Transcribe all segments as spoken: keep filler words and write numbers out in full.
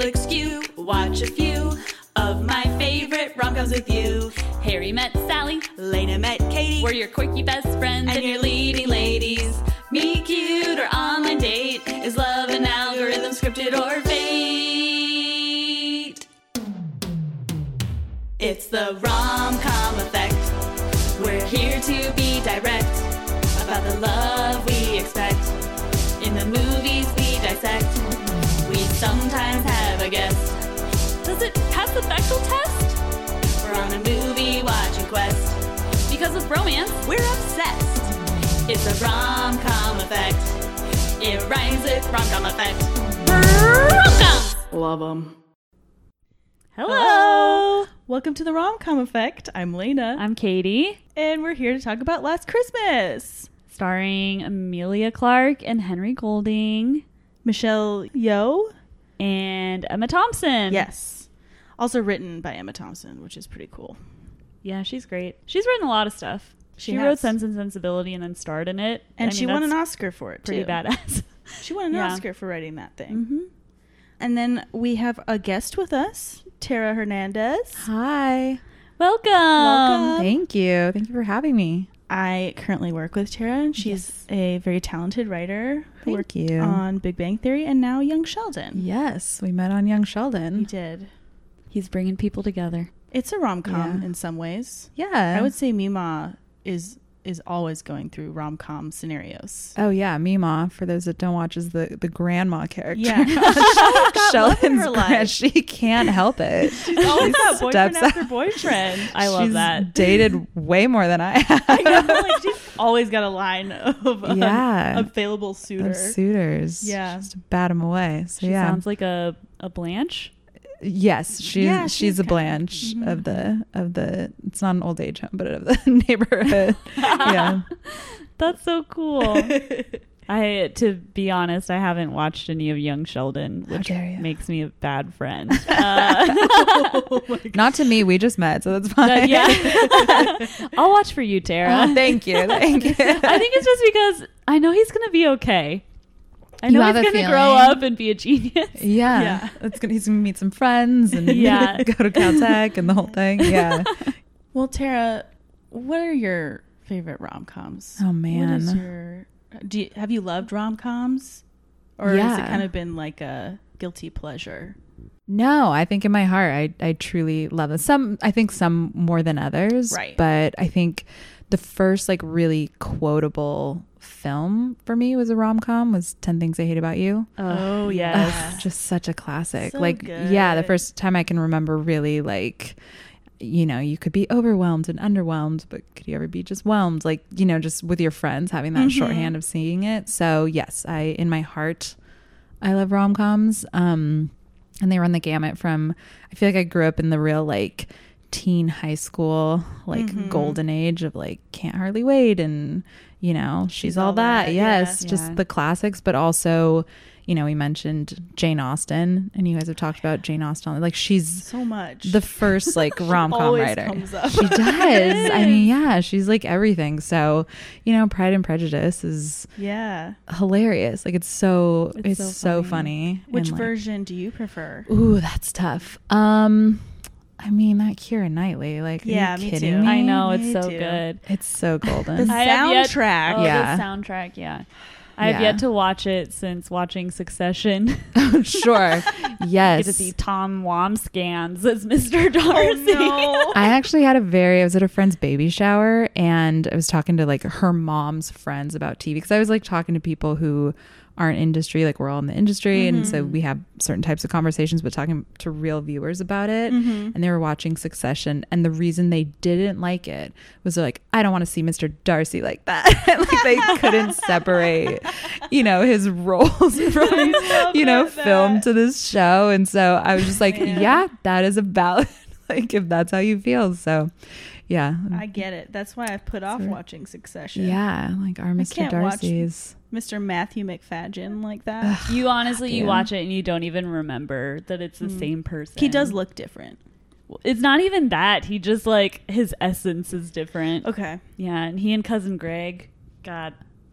Netflix queue. Watch a few of my favorite rom-coms with you. Harry met Sally, Lena met Katie. We're your quirky best friends and your leading ladies. Meet cute or online date. Is love an algorithm, scripted or fate? It's the rom-com effect. We're here to be direct about the love we expect. In the movies we dissect, we sometimes have a guest. Does it pass the Bechdel test? We're on a movie watching quest. Because with romance, we're obsessed. It's a rom-com effect. It rhymes with rom-com effect. Rom-coms! Love them. Hello. Hello. Welcome to the Rom-Com Effect. I'm Lena. I'm Katie. And we're here to talk about Last Christmas. Starring Emilia Clarke and Henry Golding. Michelle Yeoh. And Emma Thompson. Yes. Also written by Emma Thompson, which is pretty cool. Yeah, she's great. She's written a lot of stuff. She, She wrote has. Sense and Sensibility and then starred in it. And I she mean, won an that's Oscar for it, pretty too. badass. She won an Yeah. Oscar for writing that thing. Mm-hmm. And then we have a guest with us, Tara Hernandez. Hi. Welcome. Welcome. Thank you. Thank you for having me. I currently work with Tara, and she's a very talented writer who Thank worked you. on Big Bang Theory and now Young Sheldon. Yes, we met on Young Sheldon. You did. He's bringing people together. It's a rom-com Yeah. in some ways. Yeah. I would say Mima is is always going through rom-com scenarios. Oh yeah, Mima, for those that don't watch, is the, the grandma character. Yeah. She's got love in Sheldon's her grand- life. She can't help it. She's always got boyfriend steps after boyfriend. I love She's that. dated way more than I have. I know, like she's always got a line of um, Yeah. available suitor. Of suitors. Yeah. Just to bat him away. So She yeah. sounds like a, a Blanche. Yes, she's Yeah, she's, she's a kinda- Blanche mhm. of the of the it's not an old age home, but of the neighborhood. Yeah. That's so cool. I, to be honest, I haven't watched any of Young Sheldon, How which dare you. makes me a bad friend. Uh, Oh my God. Not to me, we just met, so that's fine. but yeah, I'll watch for you, Tara. Oh, thank you. Thank you. I think it's just because I know he's gonna be okay. I You know have he's a gonna grow feeling? up and be a genius. Yeah. Yeah. It's gonna, he's going to meet some friends and Yeah. go to Caltech and the whole thing. Yeah. Well, Tara, what are your favorite rom-coms? Oh, What is man. your, do you, have you loved rom-coms? Or has it Yeah. kind of been like a guilty pleasure? No, I think in my heart, I, I truly love them. Some, I think some more than others. Right. But I think the first like really quotable film for me was a rom-com was ten Things I Hate About You. Oh Ugh, yes. Ugh, just such a classic. So like, yeah, the good. first time I can remember really like, you know, you could be overwhelmed and underwhelmed, but could you ever be just whelmed? Like, you know, just with your friends having that Mhm. shorthand of seeing it. So yes, I, in my heart, I love rom-coms. Um, and they run the gamut from, I feel like I grew up in the real like teen high school, like Mhm. golden age of like Can't Hardly Wait and, you know, she's, She's all, All that. That, Yes. yeah. Just Yeah. the classics, but also, you know, we mentioned Jane Austen and you guys have talked about Jane Austen. Like she's So much. the first like rom-com always writer. comes up. She does. I mean, yeah, she's like everything. So, you know, Pride and Prejudice is Yeah. hilarious. Like it's so It's it's, so so, funny. funny. Which And, like, version do you prefer? Ooh, that's tough. Um, I mean that Keira Knightley. Like, are Yeah, you me kidding too. me? I know, Me it's so too. good. It's so The golden. I have yet- soundtrack. Oh, Yeah. the soundtrack, yeah. I have Yeah. yet to watch it since watching Succession. Sure. Get Yes. to see Tom Wamsgans as Mister Darcy. Oh, no. I actually had a very, I was at a friend's baby shower and I was talking to like her mom's friends about T V because I was like talking to people who aren't industry, like we're all in the industry. And so we have certain types of conversations, but talking to real viewers about it. Mhm. And they were watching Succession. And the reason they didn't like it was they're like, I don't want to see Mister Darcy like that. Like they couldn't separate, you know, his roles from, love you know, that, film that. to this show. And so I was just like, Man. yeah, that is a valid, like if that's how you feel. So yeah. I get it. That's why I've put off Sorry. watching Succession. Yeah. Like our Mister can't watch- Darcy's. Mister Matthew McFadden like that. You honestly, you Yeah. watch it and you don't even remember that it's the Mm. same person. He does look different. It's not even that. He just like his essence is different. Okay. Yeah, and he and cousin Greg, God,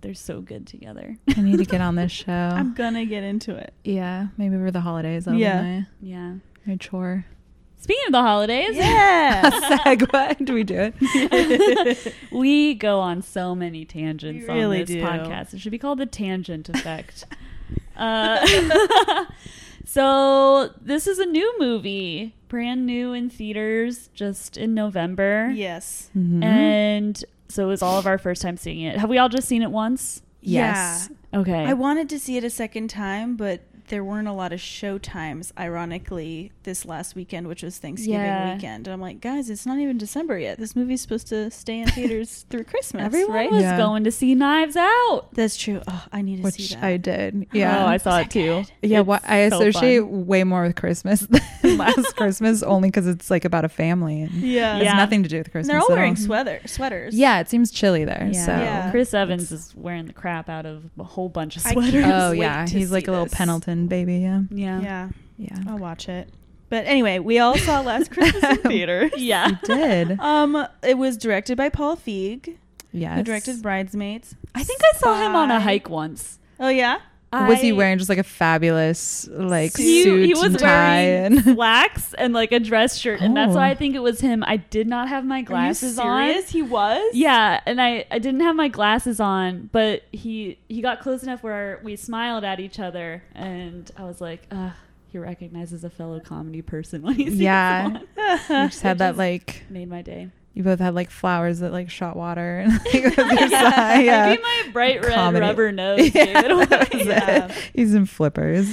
they're so good together. I need to get on this show. I'm gonna get into it. Yeah, maybe over the holidays. That'll Yeah. be my, Yeah. my chore. Speaking of the holidays, Yeah. Segue. Do we do it? we go on so many tangents We really on this do. podcast. It should be called the Tangent Effect. uh, so this is a new movie, brand new in theaters, just in November. Yes. Mhm. And so it was all of our first time seeing it. Have we all just seen it once? Yes. Okay. I wanted to see it a second time, but there weren't a lot of show times, ironically, this last weekend, which was Thanksgiving Yeah. weekend. And I'm like, guys, it's not even December yet. This movie's supposed to stay in theaters through Christmas, Everyone right? was Yeah. going to see Knives Out. That's true. Oh, I need to Which see that. I did. Yeah. Oh, I saw Was it that too. good? Yeah, It's what I so associate fun. way more with Christmas than last Christmas, only because it's like about a family and Yeah. it has Yeah. nothing to do with Christmas. And they're all at wearing all. sweater sweaters. Yeah, it seems chilly there. Yeah. So Yeah. Chris Evans is wearing the crap out of a whole bunch of I can't sweaters. oh wait yeah, to he's like see a little this. Pendleton baby. Yeah, Yeah. Yeah. yeah. I'll watch it. But anyway, we all saw Last Christmas in theaters. Yeah. You did. Um, it was directed by Paul Feig, Yes. who directed Bridesmaids. I think I saw him on a Spy. hike once. Oh yeah. Was he I- wearing just like a fabulous like He- suit he was and tie wearing and slacks and like a dress shirt, and that's Oh. why I think it was him. I did not have my glasses Are you serious? on. He was? Yeah, and I, I didn't have my glasses on, but he he got close enough where we smiled at each other, and I was like, uh, he recognizes a fellow comedy person when he sees Yeah. someone. you just had It that just like made my day. you both had like flowers that like shot water and like, with your side, yeah. Maybe my bright red Comedy. rubber nose gave it away. That was Yeah. it. He's in flippers.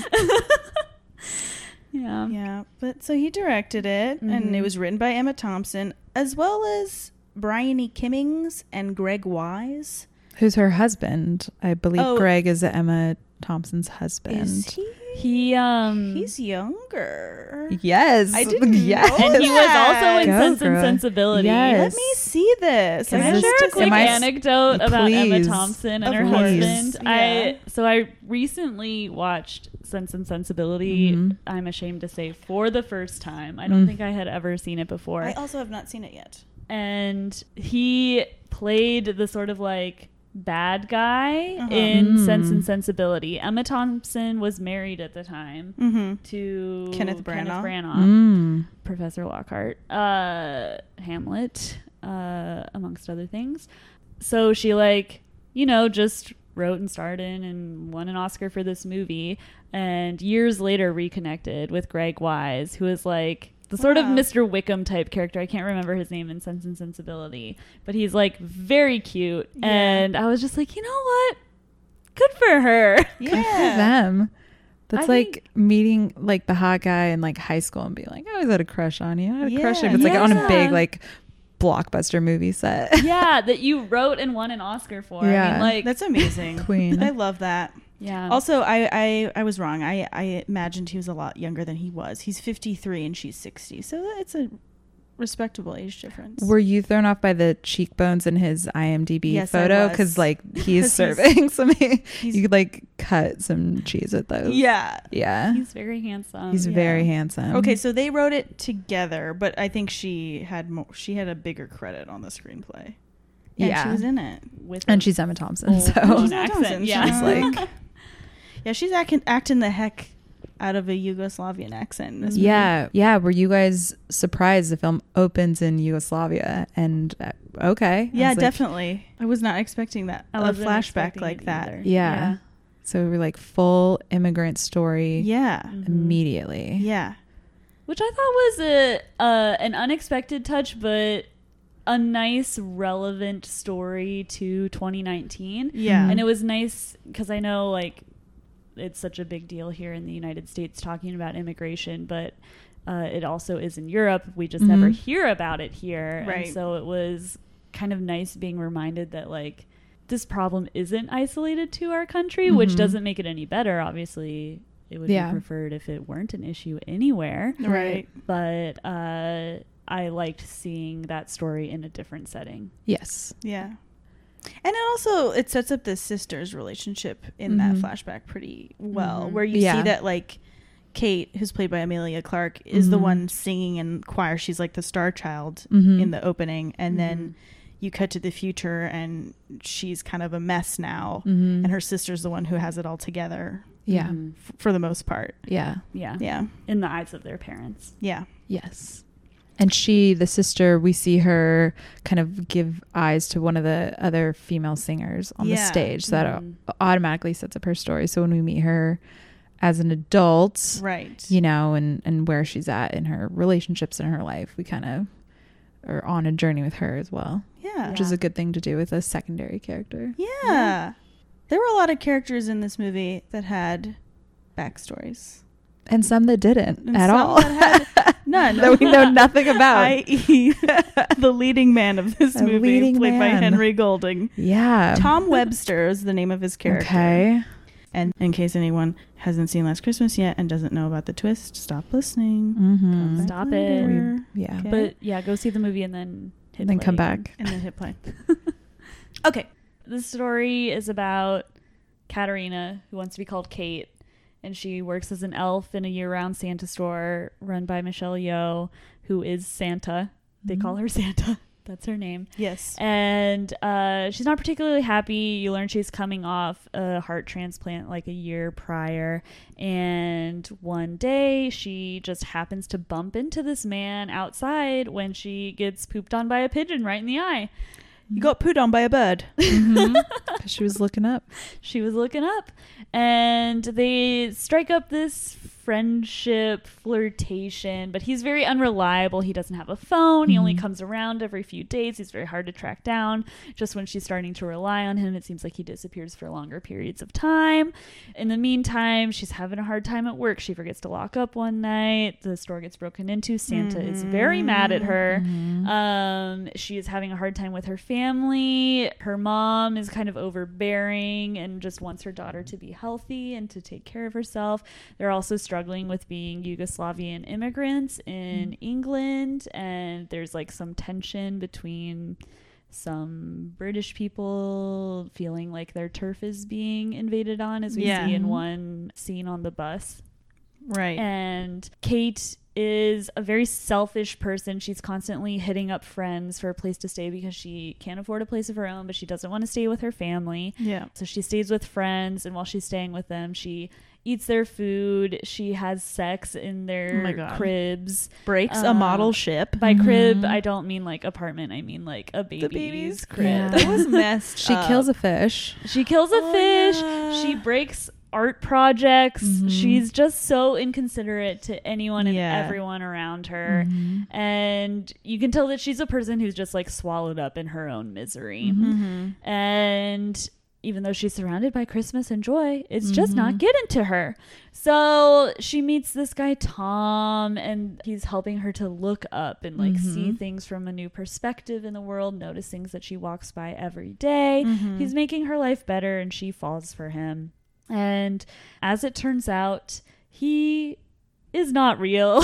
Yeah. Yeah, but so he directed it, and Mhm. it was written by Emma Thompson, as well as Brian E. Kimmings and Greg Wise. Who's her husband? I believe Oh. Greg is Emma Thompson's husband. Is he? He um He's younger. Yes. I didn't yes. know and he was also in Go, Sense and girl. Sensibility. Yes. Let me see this. Can I I have share to a quick Am I- anecdote about Emma Please. Thompson and Of her course. husband. Yeah. I so I recently watched Sense and Sensibility. Mhm. I'm ashamed to say for the first time. I don't Mm. think I had ever seen it before. I also have not seen it yet. And he played the sort of like bad guy Uh-huh. in Mm. Sense and Sensibility. Emma Thompson was married at the time Mm-hmm. to Kenneth Branagh. Branagh. Mm. Professor Lockhart, uh, Hamlet, uh, amongst other things. So she like, you know, just wrote and starred in and won an Oscar for this movie, and years later reconnected with Greg Wise, who is like the sort of Wow. Mister Wickham type character. I can't remember his name in Sense and Sensibility, but he's like very cute. Yeah. And I was just like, you know what? Good for her. Yeah. Good for them. That's I like think- meeting like the hot guy in like high school and be like, I always had a crush on you. I had a crush. Yeah. If it's like on a Yeah. big like blockbuster movie set. Yeah, that you wrote and won an Oscar for. I Yeah. mean, like, That's amazing. Queen. I love that. yeah. Also, I, I, I was wrong. I, I imagined he was a lot younger than he was. He's fifty-three and she's sixty. So it's a respectable age difference. Were you thrown off by the cheekbones in his I M D B Yes, I photo? was. Because like he's 'Cause he's- serving some. he's- You could like cut some cheese with those. Yeah. Yeah. He's very handsome. He's yeah. very handsome. Okay, so they wrote it together, but I think she had more, she had a bigger credit on the screenplay. And Yeah. she was in it. with and a she's Emma Thompson. old So Asian Emma accent. Thompson. Yeah, She's like- Yeah, she's acting acting the heck out of a Yugoslavian accent. in this movie. yeah, yeah. Were you guys surprised the film opens in Yugoslavia? And uh, okay, I Yeah, was like- definitely. I was not expecting that. I A wasn't flashback expecting like it that. either. Yeah. So we were like full immigrant story Yeah. Mhm. immediately. Yeah. Which I thought was a uh, an unexpected touch, but a nice relevant story to twenty nineteen. Yeah. And it was nice because I know like it's such a big deal here in the United States talking about immigration, but uh, it also is in Europe. We just never Mhm. hear about it here. Right. And so it was kind of nice being reminded that like this problem isn't isolated to our country, which Mhm. doesn't make it any better. Obviously, it would Yeah. be preferred if it weren't an issue anywhere. Right. But uh, I liked seeing that story in a different setting. Yes. Yeah. And it also it sets up the sisters' relationship in that Mhm. flashback pretty well, Mhm. where you Yeah. see that like Kate, who's played by Amelia Clark, is the Mhm. one singing in choir. She's like the star child Mhm. in the opening, and then you cut to the future and she's kind of a mess now, Mhm. and her sister's the one who has it all together Yeah. Mhm. f- for the most part. Yeah. Yeah. Yeah. In the eyes of their parents. Yeah. Yes. And she, the sister, we see her kind of give eyes to one of the other female singers on the Yeah. stage. So that Mhm. automatically sets up her story. So when we meet her as an adult, Right. you know, and, and where she's at in her relationships in her life, we kind of are on a journey with her as well, Yeah. which is a good thing to do with a secondary character. Yeah. There were a lot of characters in this movie that had backstories. And some that didn't And at some all. that had none. That we know nothing about. that is the leading man of this A movie, leading played by man. Henry Golding. Yeah. Tom Webster is the name of his character. Okay. And in case anyone hasn't seen Last Christmas yet and doesn't know about the twist, stop listening. Mm-hmm. Come back Stop later. Yeah. Okay. But yeah, go see the movie and then hit Then play come again. back. And then hit play. Okay. The story is about Katerina, who wants to be called Kate, and she works as an elf in a year-round Santa store run by Michelle Yeoh, who is Santa. They call her Santa. That's her name. Yes. And uh, she's not particularly happy. You learn she's coming off a heart transplant like a year prior. And one day she just happens to bump into this man outside when she gets pooped on by a pigeon right in the eye. You got pooed on by a bird. Mm-hmm. 'Cause she was looking up. She was looking up, and they strike up this friendship flirtation, but he's very unreliable. He doesn't have a phone. He only Mhm. comes around every few days. He's very hard to track down. Just when she's starting to rely on him, it seems like he disappears for longer periods of time. In the meantime, she's having a hard time at work. She forgets to lock up one night. The store gets broken into. Santa is very mad at her. Mhm. Um, she is having a hard time with her family. Her mom is kind of overbearing and just wants her daughter to be healthy and to take care of herself. They're also struggling with being Yugoslavian immigrants in England, and there's like some tension between some British people feeling like their turf is being invaded on, as we Yeah. see in one scene on the bus. Right. And Kate is a very selfish person. She's constantly hitting up friends for a place to stay because she can't afford a place of her own, but she doesn't want to stay with her family. Yeah. So she stays with friends, and while she's staying with them, she eats their food. She has sex in Oh their my God. cribs. Breaks a Um, model ship. By crib, Mhm. I don't mean like apartment. I mean like a baby's, baby's crib. Yeah. That was messed She up. kills a fish. She kills a Oh, fish. yeah. She breaks art projects. Mhm. She's just so inconsiderate to anyone and Yeah. everyone around her. Mhm. And you can tell that she's a person who's just like swallowed up in her own misery. Mhm. Mm-hmm. And even though she's surrounded by Christmas and joy, it's just not Mhm. getting to her. So she meets this guy, Tom, and he's helping her to look up and like see Mhm. things from a new perspective in the world, notice things that she walks by every day. Mhm. He's making her life better, and she falls for him. And as it turns out, he is not real.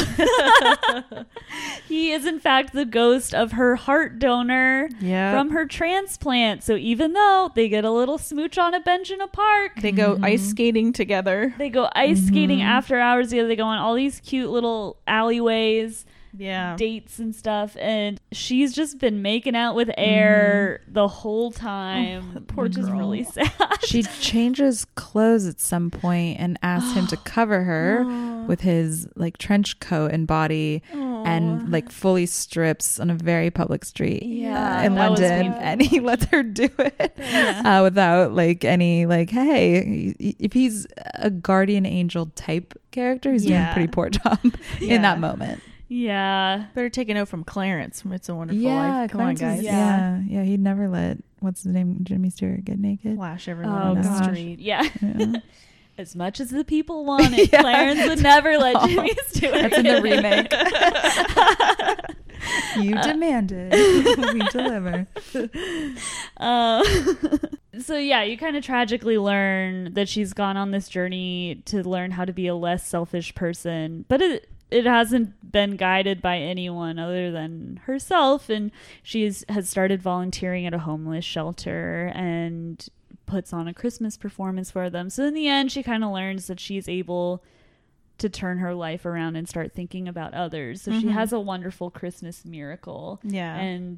He is, in fact, the ghost of her heart donor Yeah. from her transplant. So even though they get a little smooch on a bench in a park, They go Mhm. ice skating together. they go ice skating Mhm. after hours together. They go on all these cute little alleyways, Yeah. dates and stuff, and she's just been making out with air the whole time, Oh, poor which is girl. really sad. She changes clothes at some point and asks him to cover her Aw. with his like trench coat and body, Aw. and like fully strips on a very public street Yeah, uh, in that was London, painful. and he lets her do it Yeah. uh, without like any like, hey, if he's a guardian angel type character, he's doing Yeah. a pretty poor job Yeah. in that moment. Yeah. Better take a note from Clarence from It's a Wonderful Yeah, Life. Come on, Clarence guys. is- Yeah. yeah, yeah, he'd never let what's his name, Jimmy Stewart, get naked. Flash everyone Oh on the gosh. street. Yeah. Yeah. As much as the people want it, Yeah, Clarence would never let Jimmy Stewart. That's in the get remake. it. You Uh, demanded, we deliver. Um, so yeah, you kind of tragically learn that she's gone on this journey to learn how to be a less selfish person, but it it hasn't been guided by anyone other than herself, and she's has started volunteering at a homeless shelter and puts on a Christmas performance for them. So in the end, she kind of learns that she's able to turn her life around and start thinking about others. So she Mhm. has a wonderful Christmas miracle. Yeah. And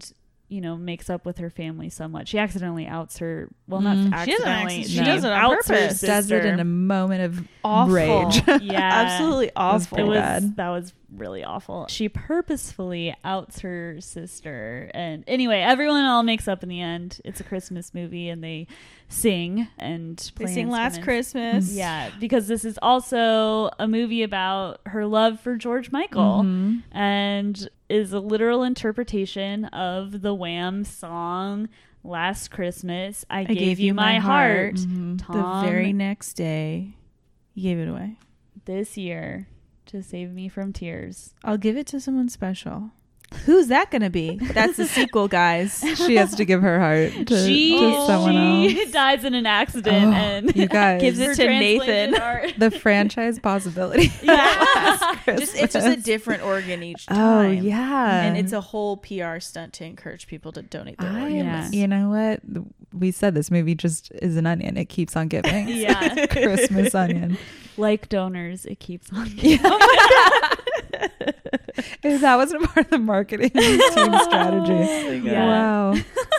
you know, makes up with her family so much. She accidentally outs her. Well, not Mm. She doesn't accidentally. accident- she does it on outs her purpose. Does it in a sister. moment of Awful. rage. Yeah, Absolutely awful. It pretty was bad. that was really awful. She purposefully outs her sister, and anyway, everyone all makes up in the end. It's a Christmas movie, and they sing and They play sing Last instruments. Christmas. Yeah, because this is also a movie about her love for George Michael, Mhm. and is a literal interpretation of the Wham song "Last Christmas." I, gave, you my heart. Mhm. The Tom, very next day, he gave it away. this year to save me from tears. I'll give it to someone special. Who's that going to be? That's the sequel, guys. She has to give her heart to, she to someone she else. dies in an accident Oh, and you guys. Gives it her to transplanted Nathan. heart- The franchise possibility. Yeah. Just, it's just a different organ each Oh time. yeah, And it's a whole P R stunt to encourage people to donate their I, organs. you know what? We said this movie just is an onion. It keeps on giving. Yeah. Christmas onion. Like donors, it keeps on. If that wasn't part of the marketing team strategy. Yeah. Wow.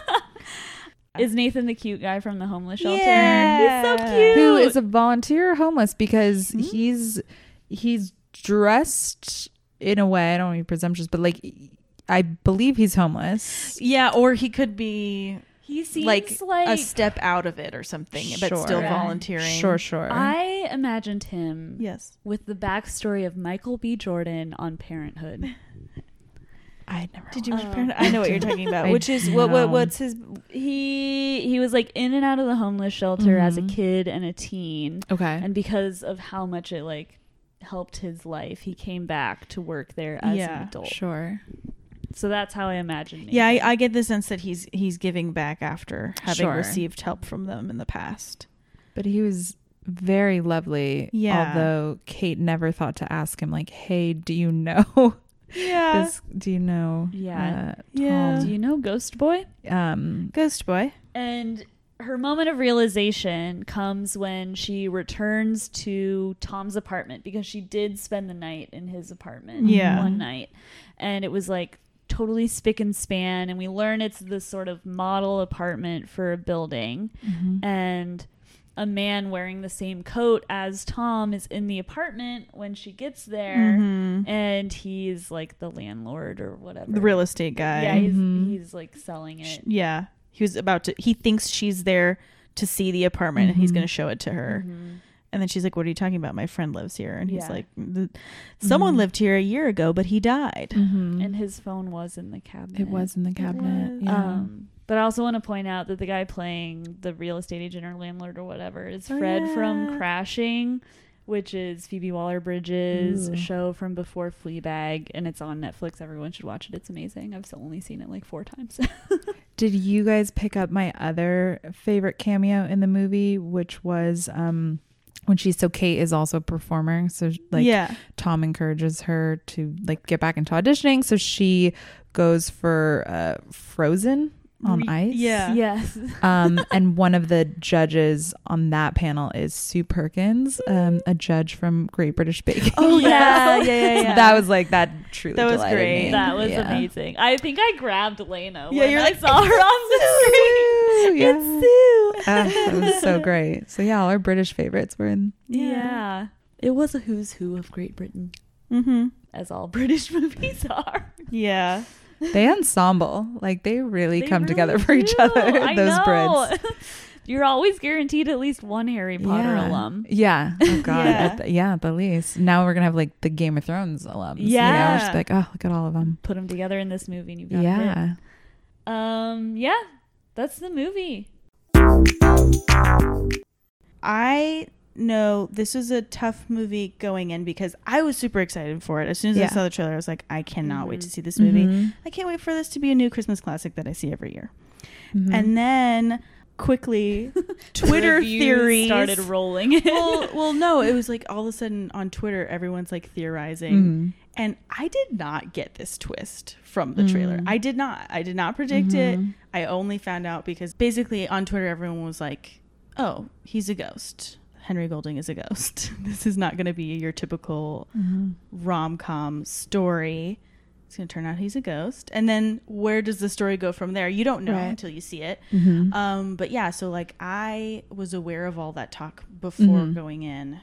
Is Nathan the cute guy from the homeless shelter? Yeah. He's so cute. Who is a volunteer homeless because Hmm? he's he's dressed in a way, I don't want to be presumptuous, but like I believe he's homeless. Yeah, or he could be He seems like, like, a step out of it or something, but Sure. still Yeah. volunteering. Sure, sure. I imagined him Yes. with the backstory of Michael B. Jordan on Parenthood. I never Did you Oh. watch Parenthood? I know what you're talking about. I Which is what, what know. what's his He he was like in and out of the homeless shelter as a Mhm. kid and a teen, Okay. and because of how much it like helped his life, he came back to work there as Yeah, an adult. Sure. So that's how I imagine. Yeah, Nathan. I, I get the sense that he's he's giving back after having Sure. received help from them in the past. But he was very lovely. Yeah. Although Kate never thought to ask him, like, hey, do you know Yeah. this? Do you know? Yeah. Uh, Yeah. Do you know Ghost Boy? Tom? Um, Ghost Boy. And her moment of realization comes when she returns to Tom's apartment, because she did spend the night in his apartment Yeah. one night. And it was like totally spick and span. And we learn it's this sort of model apartment for a building. mhm. And a man wearing the same coat as Tom is in the apartment when she gets there. Mhm. And he's like the landlord or whatever. The real estate guy. Yeah, he's, Mhm. he's like selling it. Yeah. He was about to he thinks she's there to see the apartment and he's Mhm. going to show it to her. Mhm. And then she's like, "What are you talking about? My friend lives here." And he's Yeah. like, "The- "Someone Mhm. lived here a year ago, but he died." Mhm. And his phone was in the cabinet. It was in the cabinet. was. Yeah. Um, but I also want to point out that the guy playing the real estate agent or landlord or whatever is Oh, Fred yeah. from Crashing, which is Phoebe Waller-Bridge's Ooh. show from before Fleabag, and it's on Netflix. Everyone should watch it. It's amazing. I've still only seen it like four times. Did you guys pick up my other favorite cameo in the movie, which was um, when she's so Kate is also a performer, so like yeah. Tom encourages her to like get back into auditioning, so she goes for uh, Frozen on Re- ice. yeah. Yes. Um, and one of the judges on that panel is Sue Perkins, um, a judge from Great British Baking. Oh yeah, Yeah. yeah, yeah, So yeah. that was like that truly That was delighted great. me. That was Yeah. amazing. I think I grabbed Lena Yeah, when you're I like, saw her on the screen. Sue, yeah. It's Sue. Ah, that was so great. So yeah, all our British favorites were in. Yeah. It was a who's who of Great Britain, Mm-hmm. as all British movies are. Yeah. They ensemble, like they really They come really together for each do. other. I Those know. Brits. You're always guaranteed at least one Harry Potter yeah. alum. Yeah. Oh god. Yeah. At the, yeah, at the least. Now we're gonna have like the Game of Thrones alums. You know? Yeah. Just like, oh, look at all of them. Put them together in this movie and you've got Yeah. it. Um, yeah, that's the movie. I know this was a tough movie going in because I was super excited for it. As soon as Yeah. I saw the trailer, I was like, I cannot wait Mhm. to see this movie. Mhm. I can't wait for this to be a new Christmas classic that I see every year. Mhm. And then quickly, Twitter Reviews theories started rolling. well, well, no, it was like all of a sudden on Twitter, everyone's like theorizing. Mhm. And I did not get this twist from the trailer. Mm. I did not. I did not predict it. Mhm. I only found out because basically on Twitter, everyone was like, oh, he's a ghost. Henry Golding is a ghost. This is not going to be your typical Mhm. rom-com story. it's going to turn out he's a ghost. And then where does the story go from there? You don't know Right. until you see it. Mhm. Um, but yeah, so like I was aware of all that talk before Mhm. going in.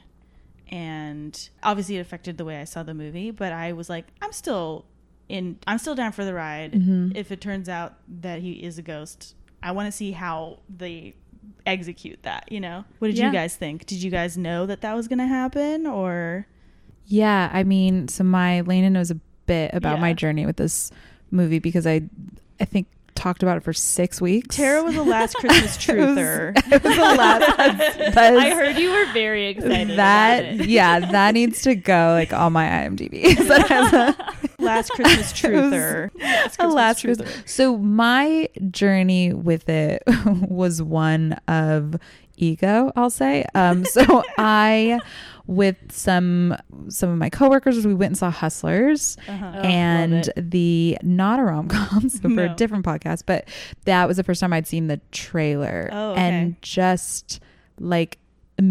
And obviously it affected the way I saw the movie, but I was like, I'm still in, I'm still down for the ride. Mhm. If it turns out that he is a ghost, I want to see how they execute that, you know? What did Yeah. you guys think? Did you guys know that that was going to happen, or? Yeah, I mean, so my Lena knows a bit about Yeah. my journey with this movie because I, I think talked about it for six weeks. Tara was the last Christmas It was- truther. it was the last. That's, that is- I heard you were very excited that. about it. Yeah, that needs to go like on my IMDb. So that has a- Last Christmas truther. a last Christmas. So my journey with it was one of ego, I'll say. Um, so I, with some some of my coworkers, we went and saw Hustlers, Uh-huh. Oh, and love the not a rom-com, so for No. a different podcast, but that was the first time I'd seen the trailer, Oh, okay. and just like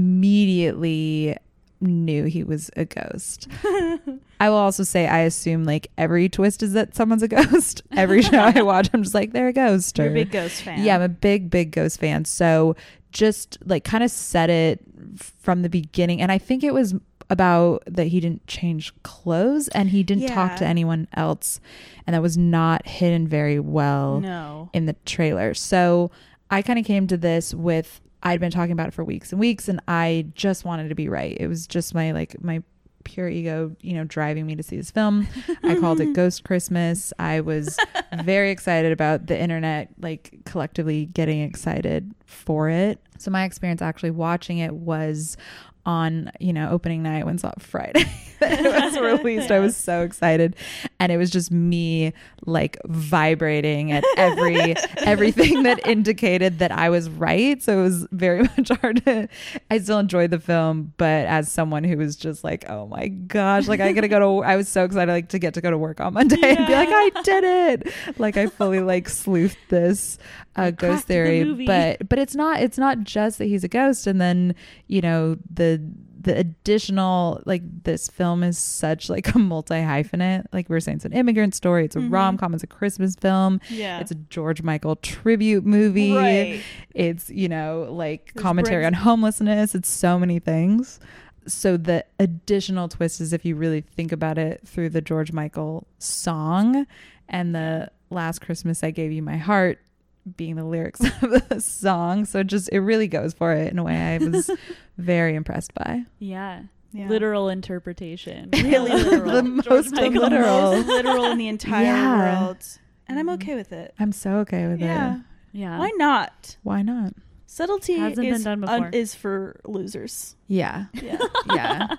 immediately knew he was a ghost. I will also say I assume like every twist is that someone's a ghost. Every show I watch, I'm just like, they're a ghost. You're or- a big ghost fan. yeah, I'm a big, big ghost fan. So just like kind of set it from the beginning. And I think it was about that he didn't change clothes and he didn't talk Yeah. to anyone else. And that was not hidden very well No. in the trailer. So I kind of came to this with, I'd been talking about it for weeks and weeks, and I just wanted to be right. It was just my like my pure ego, you know, driving me to see this film. I called it Ghost Christmas. I was very excited about the internet, like collectively getting excited for it. So my experience actually watching it was on, you know, opening night when saw Friday that it was released. I was so excited, and it was just me like vibrating at every everything that indicated that I was right. So it was very much hard to, I still enjoyed the film, but as someone who was just like, oh my gosh, like I gotta go to, I was so excited like to get to go to work on Monday and be like, I did it. Like I fully like sleuthed this uh, ghost cracked the theory, movie. but but it's not it's not just that he's a ghost. And then, you know, the the additional, like this film is such like a multi hyphenate, like we were saying, it's an immigrant story, it's a Mhm. rom-com, it's a Christmas film, Yeah. it's a George Michael tribute movie, Right. it's, you know, like There's commentary Briggs- on homelessness, it's so many things. So the additional twist is if you really think about it through the George Michael song and the Last Christmas I Gave You My Heart being the lyrics of the song. So just, it really goes for it in a way I was very impressed by. Yeah. Yeah. Literal interpretation. Really literal. The George most Michael, literal. most literal in the entire Yeah. world. And I'm okay with it. I'm so okay with Yeah. it. Yeah. Why not? Why not? Subtlety Hasn't been is, done un- before. is for losers. Yeah. Yeah. Yeah.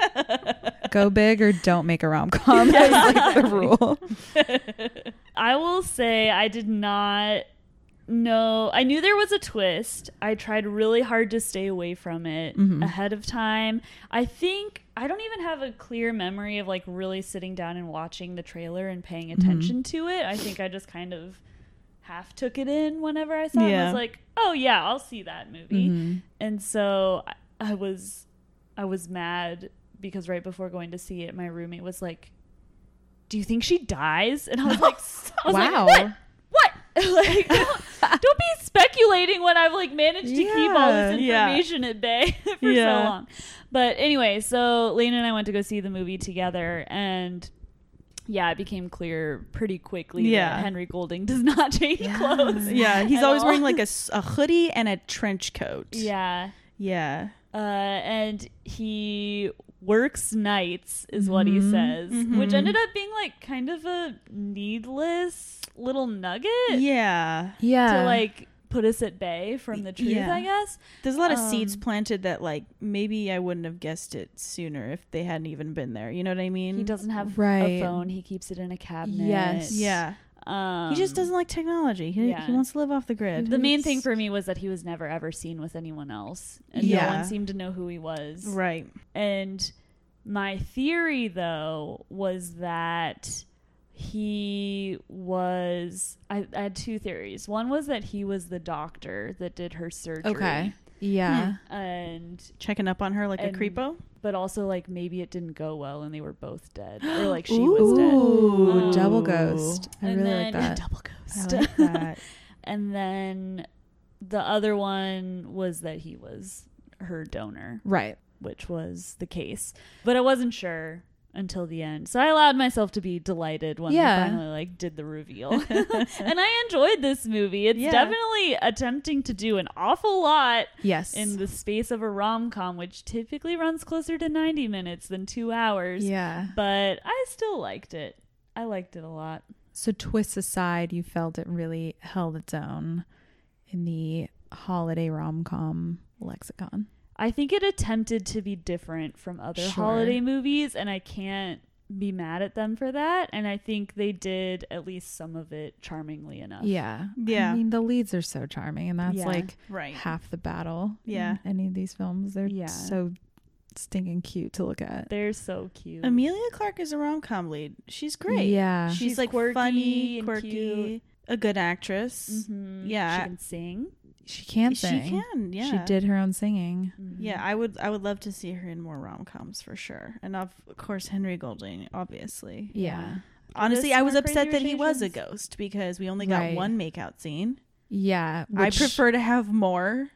Go big or don't make a rom-com. That's like the rule. I will say I did not know. I knew there was a twist. I tried really hard to stay away from it Mhm. ahead of time. I think I don't even have a clear memory of like really sitting down and watching the trailer and paying attention to it. I think I just kind of half took it in whenever I saw it. And Yeah. was like, oh yeah, I'll see that movie. Mhm. And so I, I was I was mad because right before going to see it, my roommate was like, "Do you think she dies?" And I was like, I was like, Wow. what? What? Like, don't, don't be speculating when I've like managed to keep all this Yeah. information at bay for Yeah. so long. But anyway, so Lena and I went to go see the movie together, and yeah, it became clear pretty quickly Yeah. that Henry Golding does not change Yeah. clothes. Yeah. He's at always all. wearing like a, s- a hoodie and a trench coat. Yeah. Yeah. Uh, and he works nights is what he Mhm. says, Mhm. which ended up being like kind of a needless little nugget Yeah. Yeah. to like put us at bay from the truth, Yeah. I guess. There's a lot of seeds Um, planted that like maybe I wouldn't have guessed it sooner if they hadn't even been there. You know what I mean? He doesn't have Right. a phone. He keeps it in a cabinet. Yes. Yeah. Um, he just doesn't like technology. He, yeah. he wants to live off the grid. The main It's- thing for me was that he was never ever seen with anyone else, and no Yeah. one seemed to know who he was. Right. And my theory, though, was that he was. I, I had two theories. One was that he was the doctor that did her surgery. Okay. Yeah. And Checking up on her like And- a creepo. but also like maybe it didn't go well and they were both dead, or like she was dead. Ooh, Um, double ghost. I and really then- like that. Double I ghost. like that. And then the other one was that he was her donor, Right. which was the case, but I wasn't sure until the end. So I allowed myself to be delighted when Yeah. they finally like did the reveal. And I enjoyed this movie. It's Yeah. definitely attempting to do an awful lot Yes. in the space of a rom-com, which typically runs closer to ninety minutes than two hours. Yeah. But I still liked it. I liked it a lot. So twists aside, you felt it really held its own in the holiday rom-com lexicon. I think it attempted to be different from other Sure. holiday movies, and I can't be mad at them for that. And I think they did at least some of it charmingly enough. Yeah. Yeah. I mean, the leads are so charming, and that's Yeah. like Right. half the battle. Yeah. In any of these films. They're Yeah. so stinking cute to look at. They're so cute. Amelia Clarke is a rom-com lead. She's great. Yeah. She's, She's like quirky funny, and quirky, cute. a good actress. Mhm. Yeah. She can sing. She can She sing. can, yeah. She did her own singing. Mhm. Yeah, I would I would love to see her in more rom-coms for sure. And of course Henry Golding, obviously. Yeah. Honestly, This I was more upset Crazy that Rich he was a Asians? ghost because we only got Right. one makeout scene. Yeah. I which- prefer to have more.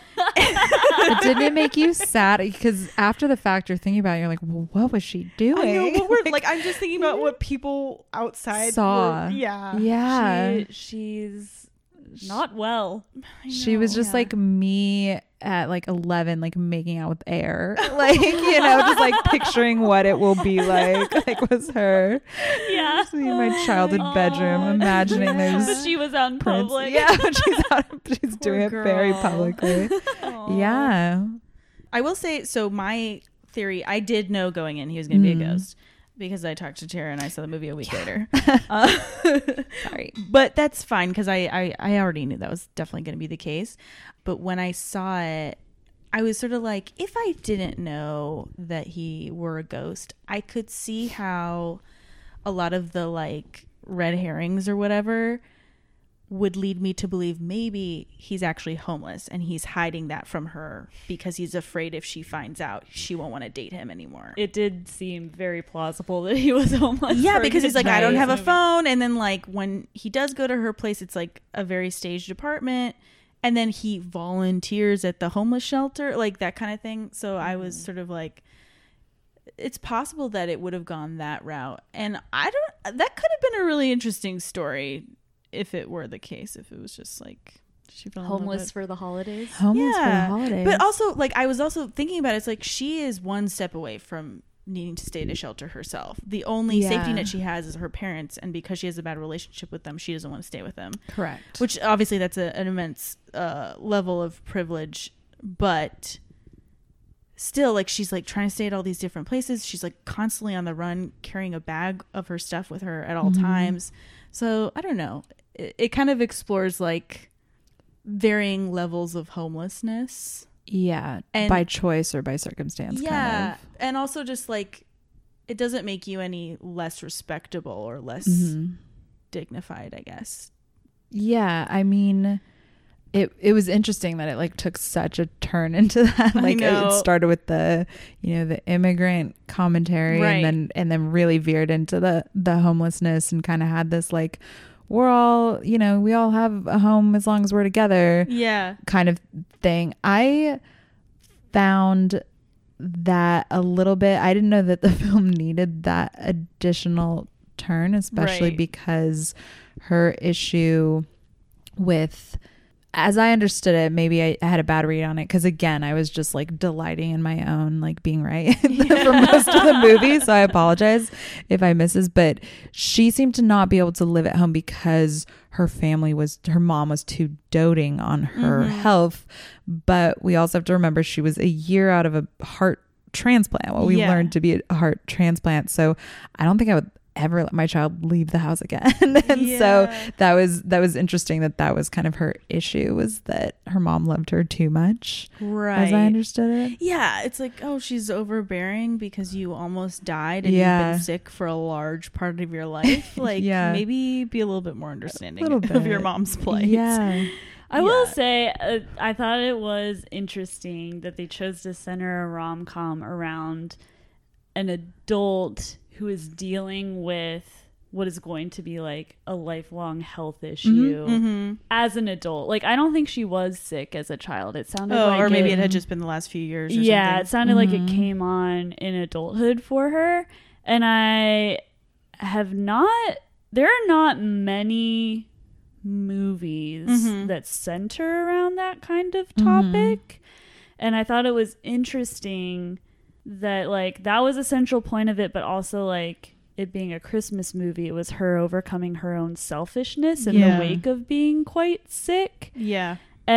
But didn't it make you sad? Because after the fact, you're thinking about it, you're like, well, what was she doing? I know, but we're like I'm just thinking about what people outside Saw. were- yeah. Yeah. She, she's not well. I She was know. just Yeah. like me at like eleven, like making out with air. Like, you know, just like picturing what it will be like. Like, was her. Yeah. Just in my childhood Aw. bedroom, imagining there's But she was out in prints. public. Yeah, but she's out, she's doing it Poor very girl. publicly. Aw. Yeah. I will say, so my theory, I did know going in he was going to be Mm. a ghost because I talked to Tara and I saw the movie a week later. Uh, Sorry. but that's fine because I, I, I already knew that was definitely going to be the case. But when I saw it, I was sort of like, if I didn't know that he were a ghost, I could see how a lot of the like red herrings or whatever would lead me to believe maybe he's actually homeless and he's hiding that from her because he's afraid if she finds out she won't want to date him anymore. It did seem very plausible that he was homeless. Yeah, for a because good he's like, chunk I of don't this have a movie. phone. And then like when he does go to her place, it's like a very staged apartment. And then he volunteers at the homeless shelter, like that kind of thing. So I was sort of like, it's possible that it would have gone that route. And I don't, that could have been a really interesting story if it were the case, if it was just like she fell in love Homeless with- for the holidays. Homeless for the Yeah. holidays. But also, like, I was also thinking about it, it's like she is one step away from needing to stay at a shelter herself. The only safety Yeah. net she has is her parents, and because she has a bad relationship with them, she doesn't want to stay with them. Correct. Which obviously that's a, an immense uh, level of privilege, but still, like, she's like trying to stay at all these different places. She's like constantly on the run, carrying a bag of her stuff with her at all Mhm. times. So I don't know. It, it kind of explores like varying levels of homelessness. yeah. and- by choice or by circumstance. Yeah, Kind and also just like it doesn't make you any less respectable or less of. Mhm. dignified, I guess. Yeah, I mean, it it was interesting that it like took such a turn into that. I Like it, know. it started with the you know the immigrant commentary, Right. and then and then really veered into the the homelessness and kind of had this like we're all you know we all have a home as long as we're together Yeah. kind of thing. I found that a little bit. I didn't know that the film needed that additional turn, especially Right. because her issue with, as I understood it, maybe I, I had a bad read on it because again, I was just like delighting in my own like being right for most of the movie. So I apologize if I misses, but she seemed to not be able to live at home because her family was, her mom was too doting on her Mhm. health. But we also have to remember she was a year out of a heart transplant. Well, we Yeah. learned to be a heart transplant. So I don't think I would ever let my child leave the house again. And so Yeah. that was that was interesting that that was kind of her issue, was that her mom loved her too much, Right. as I understood it. Yeah, it's like, oh, she's overbearing because you almost died and Yeah. you've been sick for a large part of your life. Like, Yeah. maybe be a little bit more understanding little of your bit. mom's plight. Yeah. I will Yeah. say, uh, I thought it was interesting that they chose to center a rom-com around an adult who is dealing with what is going to be like a lifelong health issue Mm-hmm. as an adult. Like, I don't think she was sick as a child. It sounded Oh, like or maybe it, it had just been the last few years. Or yeah, something. it sounded like it Mhm. came on in adulthood for her. And I have not, there are not many movies Mhm. that center around that kind of Mhm. topic. And I thought it was interesting that, like, that was a central point of it, but also, like, it being a Christmas movie, it was her overcoming her own selfishness in Yeah. the wake of being quite sick. Yeah.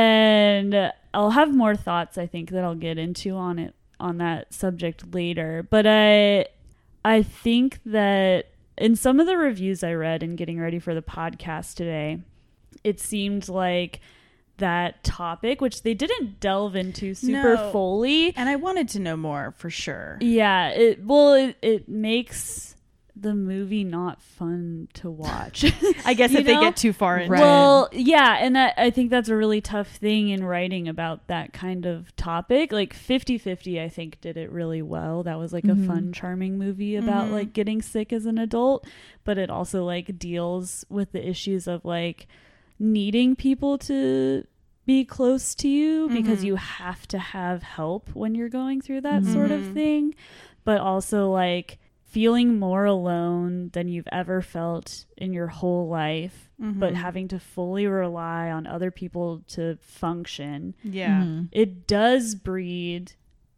And I'll have more thoughts, I think, that I'll get into on it, on that subject later. But I I think that in some of the reviews I read in getting ready for the podcast today, it seemed like that topic, which they didn't delve into super No. fully. And I wanted to know more for sure. Yeah, it well it, it makes the movie not fun to watch. I guess You if they know? get too far into Right. it. Well, yeah, and that, I think that's a really tough thing in writing about that kind of topic. Like fifty fifty, I think, did it really well. That was like Mhm. a fun, charming movie about Mhm. like getting sick as an adult, but it also like deals with the issues of like needing people to be close to you because Mhm. you have to have help when you're going through that sort of Mhm. thing, but also like feeling more alone than you've ever felt in your whole life, but Mhm. having to fully rely on other people to function. Yeah. Mhm. It does breed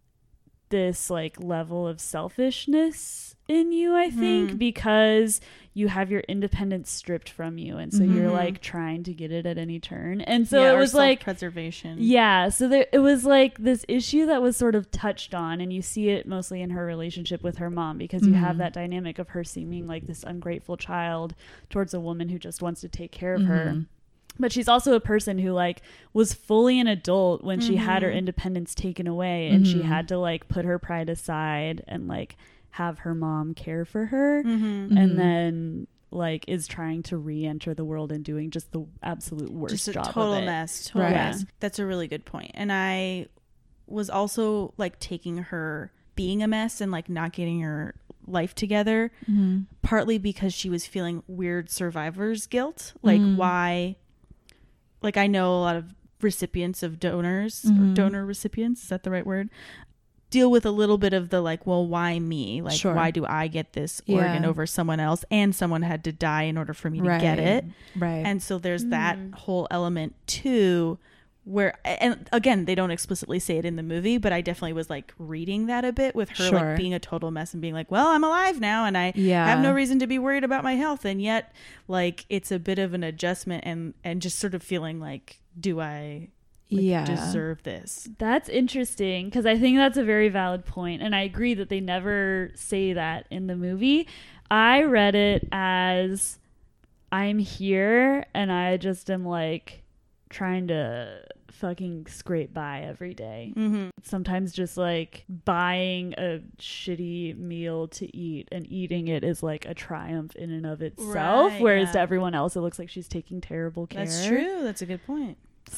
this like level of selfishness in you, I think, Mhm. because you have your independence stripped from you, and so you're Mhm. like trying to get it at any turn. And so Yeah, it or was like self-preservation. yeah, so there, it was like this issue that was sort of touched on, and you see it mostly in her relationship with her mom, because you have Mhm. that dynamic of her seeming like this ungrateful child towards a woman who just wants to take care of her. Mhm. But she's also a person who like was fully an adult when she had her Mhm. independence taken away, and she Mhm. had to like put her pride aside and like have her mom care for her, Mhm. Mhm. and then like is trying to re-enter the world and doing just the absolute worst Just a job total of it. mess. Total Right. mess. That's a really good point. And I was also like taking her being a mess and like not getting her life together, Mhm. partly because she was feeling weird survivor's guilt. Like, Mm. why? Like, I know a lot of recipients of donors, or Mhm. donor recipients, is that the right word? Deal with a little bit of the like, well, why me? Like, Sure. why do I get this Yeah. organ over someone else? And someone had to die in order for me to get it. Right. And so there's that Mm. whole element too, where, and again, they don't explicitly say it in the movie, but I definitely was like reading that a bit with her Sure. like being a total mess and being like, well, I'm alive now and I Yeah. have no reason to be worried about my health. And yet like it's a bit of an adjustment and, and just sort of feeling like, do I like, yeah. deserve this? That's interesting, because I think that's a very valid point, and I agree that they never say that in the movie. I read it as I'm here and I just am like trying to fucking scrape by every day. Mm-hmm. Sometimes just like buying a shitty meal to eat and eating it is like a triumph in and of itself, Right, whereas yeah. to everyone else it looks like she's taking terrible care. That's true. That's a good point.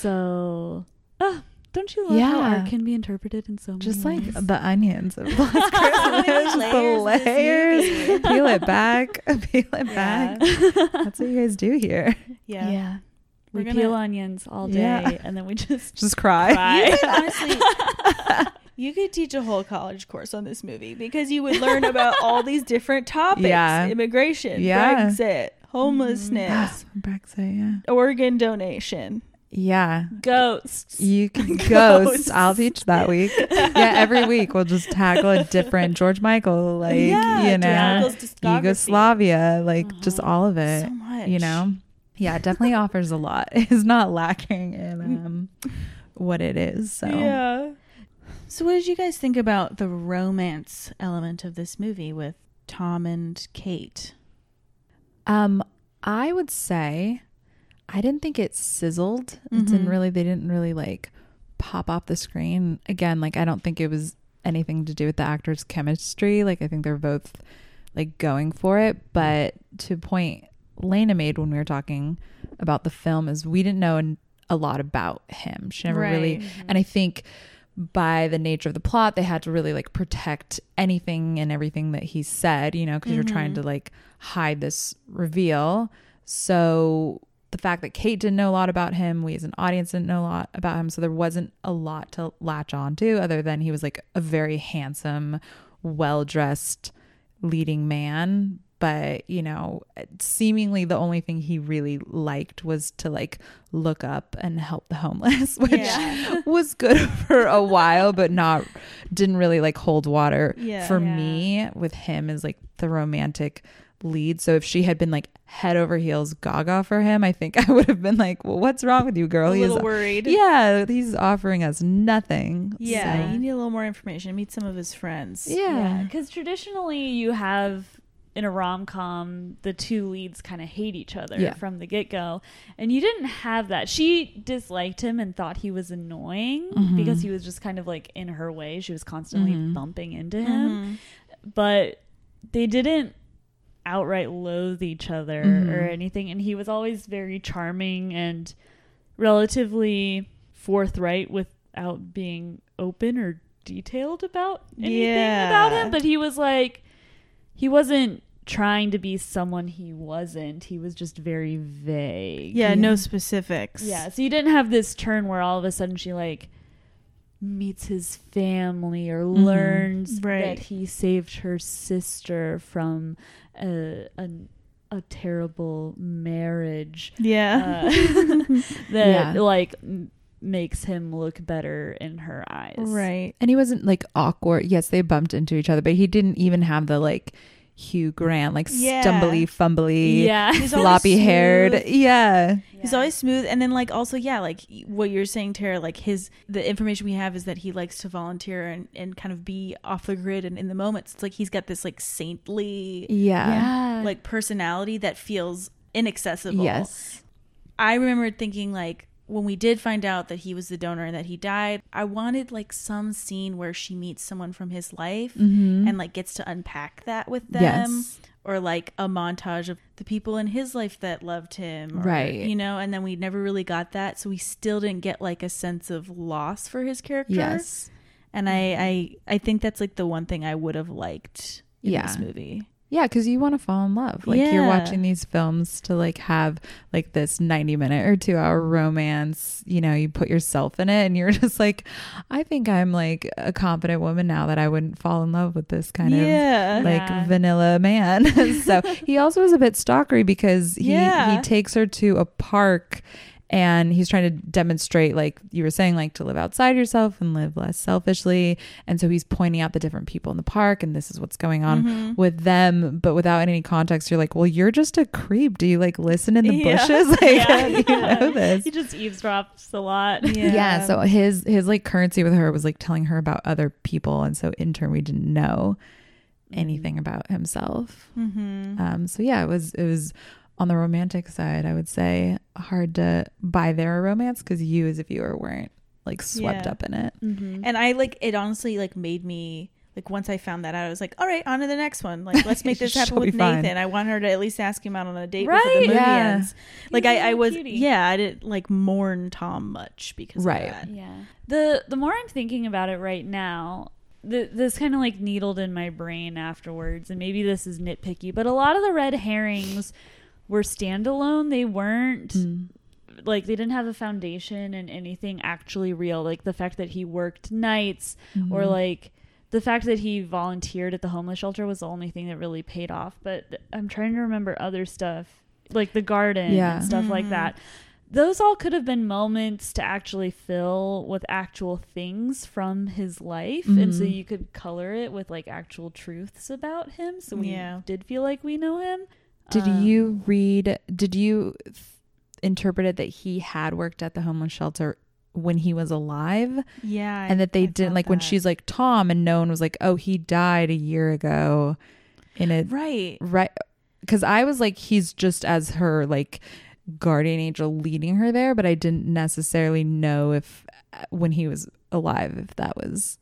So, oh, don't you love how Yeah. art can be interpreted in so many Just like ways? the onions of Last Christmas. Just the Layers of this layers. movie. Peel it back. Peel it back. That's what you guys do here. Yeah. Yeah. We We're peel gonna- onions all day, Yeah. and then we just Just cry. You cry. could honestly, you could teach a whole college course on this movie because you would learn about all these different topics: Yeah. immigration, Yeah. Brexit, homelessness, Brexit, yeah. organ donation. Yeah. Ghosts. You can Ghosts. ghost. I'll teach that week. Yeah, every week we'll just tackle a different George Michael, like, Yeah, you George know, Michael's discography. Yugoslavia, like just Uh-huh. all of it. So much, You know? Yeah, it definitely offers a lot. It's not lacking in um what it is. So Yeah. So, what did you guys think about the romance element of this movie with Tom and Kate? um I would say I didn't think it sizzled. It didn't Mhm. really they didn't really like pop off the screen. Again, like I don't think it was anything to do with the actors' chemistry. Like I think they're both like going for it. But to a point Lena made when we were talking about the film is we didn't know a lot about him. She never Right. really, and I think by the nature of the plot, they had to really like protect anything and everything that he said, you know, because you're trying to like hide this reveal. So the fact that Kate didn't know a lot about him, we as an audience didn't know a lot about him. So there wasn't a lot to latch on to other than he was like a very handsome, well-dressed leading man. But, you know, seemingly the only thing he really liked was to like look up and help the homeless, which Yeah. was good for a while, but not, didn't really like hold water Yeah. for Yeah. me with him as like the romantic lead. So if she had been like head over heels gaga for him, I think I would have been like, well, what's wrong with you, girl? A He little is, worried. yeah, he's offering us nothing. Yeah, So- you need a little more information. Meet some of his friends. yeah. Because traditionally you have in a rom-com the two leads kind of hate each other Yeah. from the get-go, and you didn't have that. She disliked him and thought he was annoying Mhm. because he was just kind of like in her way. She was constantly Mhm. bumping into him, Mhm. but they didn't outright loathe each other Mhm. or anything, and he was always very charming and relatively forthright without being open or detailed about anything Yeah. about him. But he was like, he wasn't trying to be someone he wasn't. He was just very vague. Yeah, Yeah. no specifics. Yeah, so you didn't have this turn where all of a sudden she like meets his family or learns Right. that he saved her sister from a a, a terrible marriage Yeah. uh, that Yeah. like m- makes him look better in her eyes. Right. And he wasn't like awkward. Yes, they bumped into each other, but he didn't even have the like Hugh Grant, like Yeah. stumbly, fumbly, Yeah. He's always floppy haired. smooth. Yeah. He's always smooth, and then like also yeah, like what you're saying, Tara, like his the information we have is that he likes to volunteer and, and kind of be off the grid and in the moments. It's like he's got this like saintly Yeah. Yeah. like personality that feels inaccessible. Yes. I remember thinking like when we did find out that he was the donor and that he died, I wanted like some scene where she meets someone from his life Mm-hmm. and like gets to unpack that with them. Yes. Or like a montage of the people in his life that loved him, or, Right. You know, and then we never really got that, so we still didn't get like a sense of loss for his character. Yes. And I, I, I think that's like the one thing I would have liked in Yeah. this movie. Yeah, because you want to fall in love. Like you're Yeah. watching these films to like have like this ninety minute or two hour romance. You know, you put yourself in it and you're just like, I think I'm like a confident woman now that I wouldn't fall in love with this kind Yeah. of like Yeah. vanilla man. So he also was a bit stalkery because he, Yeah. he takes her to a park and he's trying to demonstrate, like you were saying, like to live outside yourself and live less selfishly. And so he's pointing out the different people in the park and this is what's going on Mm-hmm. with them. But without any context, you're like, well, you're just a creep. Do you like listen in the Yeah. bushes? Like, Yeah. how do you know this? He just eavesdrops a lot. Yeah. Yeah. So his his like currency with her was like telling her about other people. And so in turn, we didn't know anything about himself. Mm-hmm. Um, so yeah, it was it was on the romantic side, I would say, hard to buy their romance because you as a viewer weren't like swept Yeah. up in it. Mm-hmm. And I like it honestly like made me like once I found that out, I was like, all right, on to the next one. Like let's make this happen She'll be with fine. Nathan. I want her to at least ask him out on a date before Right. the movie Yeah. ends. Like He's a I, I little was cutie. yeah, I didn't like mourn Tom much because Right. of that. Yeah. The the more I'm thinking about it right now, the, this kind of like needled in my brain afterwards, and maybe this is nitpicky, but a lot of the red herrings were standalone. They weren't Mm. like they didn't have a foundation in anything actually real. Like the fact that he worked nights or Mhm. like the fact that he volunteered at the homeless shelter was the only thing that really paid off. But th- I'm trying to remember other stuff like the garden Yeah. and stuff like Mhm. that. Those all could have been moments to actually fill with actual things from his life. And so Mhm. you could color it with like actual truths about him. So we Yeah. did feel like we know him. Did Um, you read, did you th- interpret it that he had worked at the homeless shelter when he was alive? Yeah. And that they I didn't, felt like when that. she's like Tom and no one was like, oh, he died a year ago in a, right. right. Because I was like, he's just as her like guardian angel leading her there, but I didn't necessarily know if uh, when he was alive, if that was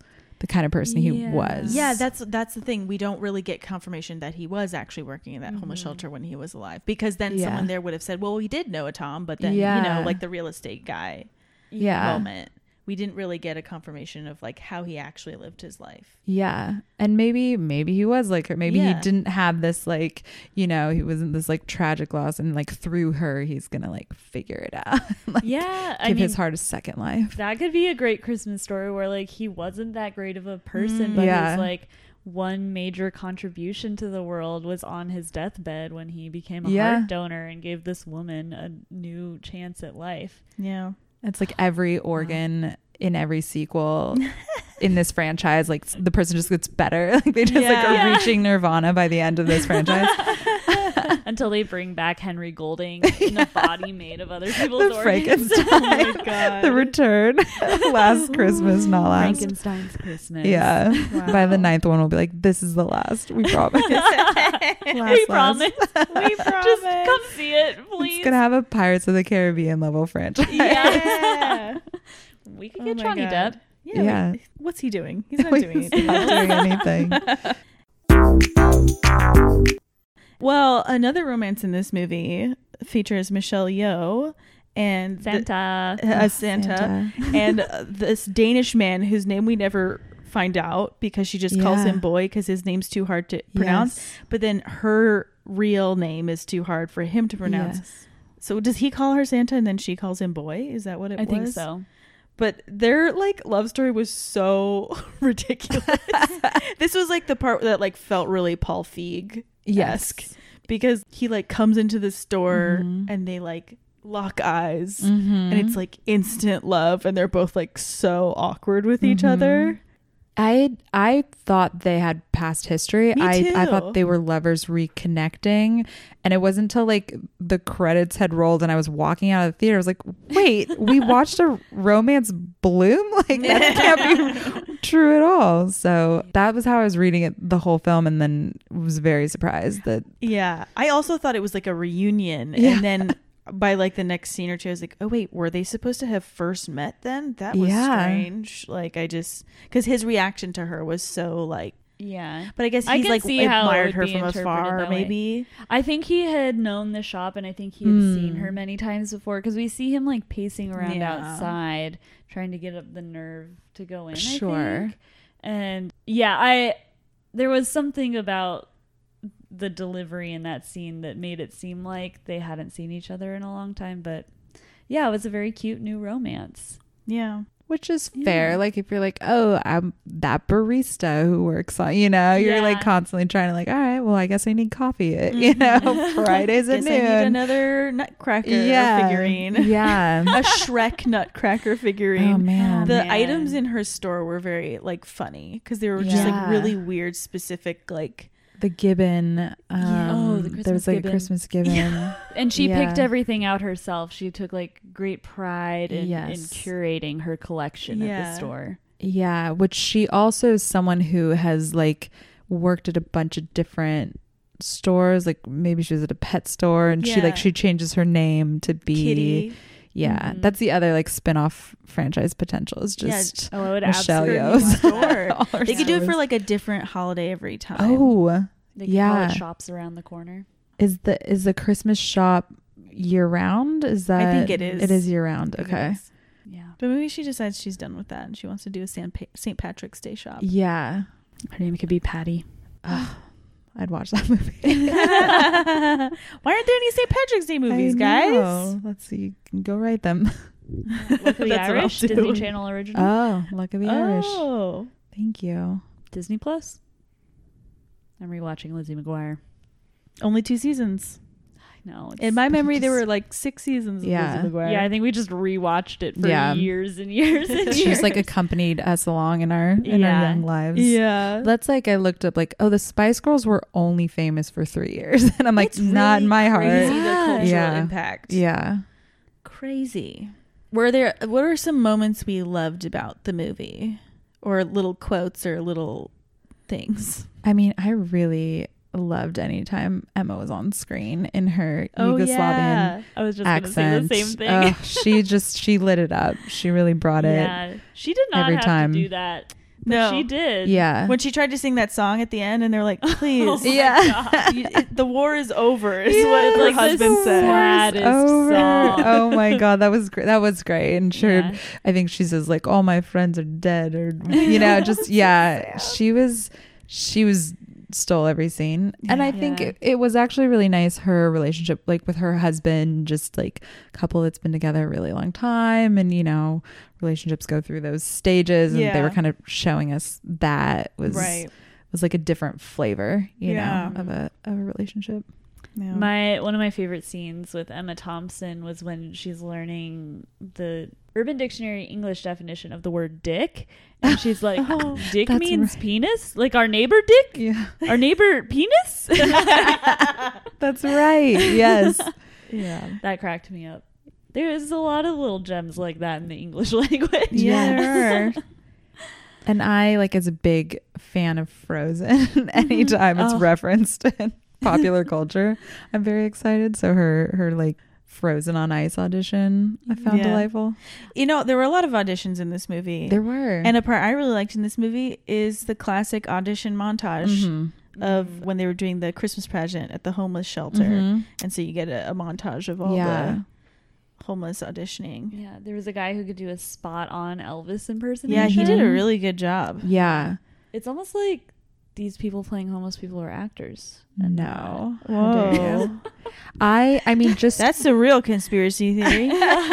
the kind of person Yeah. he was. Yeah, that's that's the thing. We don't really get confirmation that he was actually working in that homeless shelter when he was alive, because then Yeah. someone there would have said, well, we did know a Tom, but then Yeah. you know, like the real estate guy yeah. moment, we didn't really get a confirmation of like how he actually lived his life. Yeah. And maybe maybe he was like her. Maybe Yeah. he didn't have this like, you know, he wasn't this like tragic loss, and like through her he's gonna like figure it out. like Yeah, I give mean, his heart a second life. that could be a great Christmas story where like he wasn't that great of a person, Mm. but Yeah. his like one major contribution to the world was on his deathbed when he became a Yeah. heart donor and gave this woman a new chance at life. Yeah. It's like every organ in every sequel in this franchise, like the person just gets better. Like they just like Yeah. are Yeah. reaching nirvana by the end of this franchise. Until they bring back Henry Golding in a body made of other people's The organs. Frankenstein. Oh my God. The return. Last Christmas, not last. Frankenstein's Christmas. Yeah. Wow. By the ninth one, we'll be like, this is the last. We promise. we last. promise. We Just promise. come see it, please. It's gonna have a Pirates of the Caribbean level franchise. Yeah. We could Oh get my Johnny God. Depp. Yeah. Yeah. wait, what's he doing? He's not He's doing anything. not doing anything. Well, another romance in this movie features Michelle Yeoh and the- Santa. as Santa, and uh, this Danish man whose name we never find out because she just calls Yeah. him boy because his name's too hard to pronounce. Yes. But then her real name is too hard for him to pronounce. Yes. So does he call her Santa and then she calls him boy? Is that what it I was? think so. But their like love story was so ridiculous. This was like the part that like felt really Paul Feig esque Yes. because he like comes into the store Mhm. and they like lock eyes Mhm. and it's like instant love and they're both like so awkward with each Mhm. other. I I thought they had past history. Me I, I too. thought they were lovers reconnecting, and it wasn't until like the credits had rolled and I was walking out of the theater. I was like, "Wait, we watched a romance bloom? Like that can't be true at all." So that was how I was reading it the whole film, and then was very surprised that Yeah. I also thought it was like a reunion. Yeah. And then by like the next scene or two, I was like, oh, wait, were they supposed to have first met then? That was Yeah. strange. Like, I just, because his reaction to her was so like, Yeah. but I guess I he's can like see how it admired would her be from interpreted afar, that way. maybe. I think he had known the shop and I think he had Hmm. seen her many times before because we see him like pacing around Yeah. outside trying to get up the nerve to go in. I Sure. think. And yeah, I there was something about the delivery in that scene that made it seem like they hadn't seen each other in a long time, but yeah, it was a very cute new romance. Yeah. which is Yeah. fair. Like if you're like, oh, I'm that barista who works on, you know, you're Yeah. like constantly trying to like, all right, well, I guess I need coffee at, you know, Fridays at Guess I need noon. another nutcracker Yeah. figurine. Yeah. A Shrek nutcracker figurine. Oh man. The man. items in her store were very like funny because they were just like Yeah. really weird, specific like. the gibbon. Um, Yeah. Oh, the there was Christmas like gibbon. a Christmas gibbon. And she Yeah. picked everything out herself. She took like great pride in, in Yes. curating her collection at Yeah. the store. Yeah, which she also is someone who has like worked at a bunch of different stores. Like maybe she was at a pet store and she Yeah. like she changes her name to be Kitty. Yeah, Mhm. that's the other like spin-off franchise potential is Yeah, just Oh, I would Michelle absolutely Yeoh's want that. Store. all her They could do it for stores. like a different holiday every time. Oh, They could Yeah. call it shops around the corner. is the is the Christmas shop year round? Is that I think it is. It is year round. I think it Okay. is. Yeah. But maybe she decides she's done with that and she wants to do a Saint Pa- Saint Patrick's Day shop. Yeah. Her name could be Patty. Ugh, I'd watch that movie. Why aren't there any Saint Patrick's Day movies, I guys? know. Let's see. You can go write them. Luck of the That's what I'll Irish, do. Disney Channel original, Oh, Luck of the Irish. Oh. Thank you. Disney Plus. I'm rewatching Lizzie McGuire. Only two seasons. I know. it's- In my memory, there just- were like six seasons of Yeah. Lizzie McGuire. yeah, I think we just rewatched it for Yeah. years and years and years. She's like accompanied us along in our in Yeah. our young lives. Yeah. That's like I looked up like, oh, the Spice Girls were only famous for three years. And I'm like, It's not in really my crazy, heart. the cultural Yeah. impact. Yeah. Crazy. Were there, what are some moments we loved about the movie? Or little quotes or little things? I mean, I really loved anytime Emma was on screen in her Oh, Yugoslavian yeah. I was just going to say accent. the same thing. Ugh, she just she lit it up. She really brought it. Yeah, she did not every have time. to do that No. She did. Yeah. When she tried to sing that song at the end, and they're like, "Please, Oh my Yeah. God. you, it, the war is over," is Yeah, what her like the husband said. saddest Over. song. Oh my god, that was great. That was great. And sure, Yeah. I think she says like, "All my friends are dead," or you know, just yeah. She was, she was stole every scene, and I think Yeah. it, it was actually really nice. Her relationship, like with her husband, just like a couple that's been together a really long time, and you know, relationships go through those stages, and they Yeah. were kind of showing us that was Right. was like a different flavor, you Yeah. know, of a of a relationship. Yeah. My one of my favorite scenes with Emma Thompson was when she's learning the Urban Dictionary English definition of the word dick, and she's like, Oh, "Dick that's means right. penis, like our neighbor Dick, Yeah, our neighbor penis." that's right. Yes. yeah. That cracked me up. There is a lot of little gems like that in the English language. Yeah, there are. And I, like, as a big fan of Frozen, anytime it's Oh. referenced in popular culture, I'm very excited. So her, her like, Frozen on Ice audition, I found Yeah. delightful. You know, there were a lot of auditions in this movie. There were. And a part I really liked in this movie is the classic audition montage Mhm. of when they were doing the Christmas pageant at the homeless shelter. Mhm. And so you get a, a montage of all Yeah. the homeless auditioning. Yeah, there was a guy who could do a spot on Elvis impersonation. Yeah, he did a Mhm. really good job. Yeah. It's almost like these people playing homeless people are actors. and No. Whoa. How dare you. I, I mean, just That's the real conspiracy theory.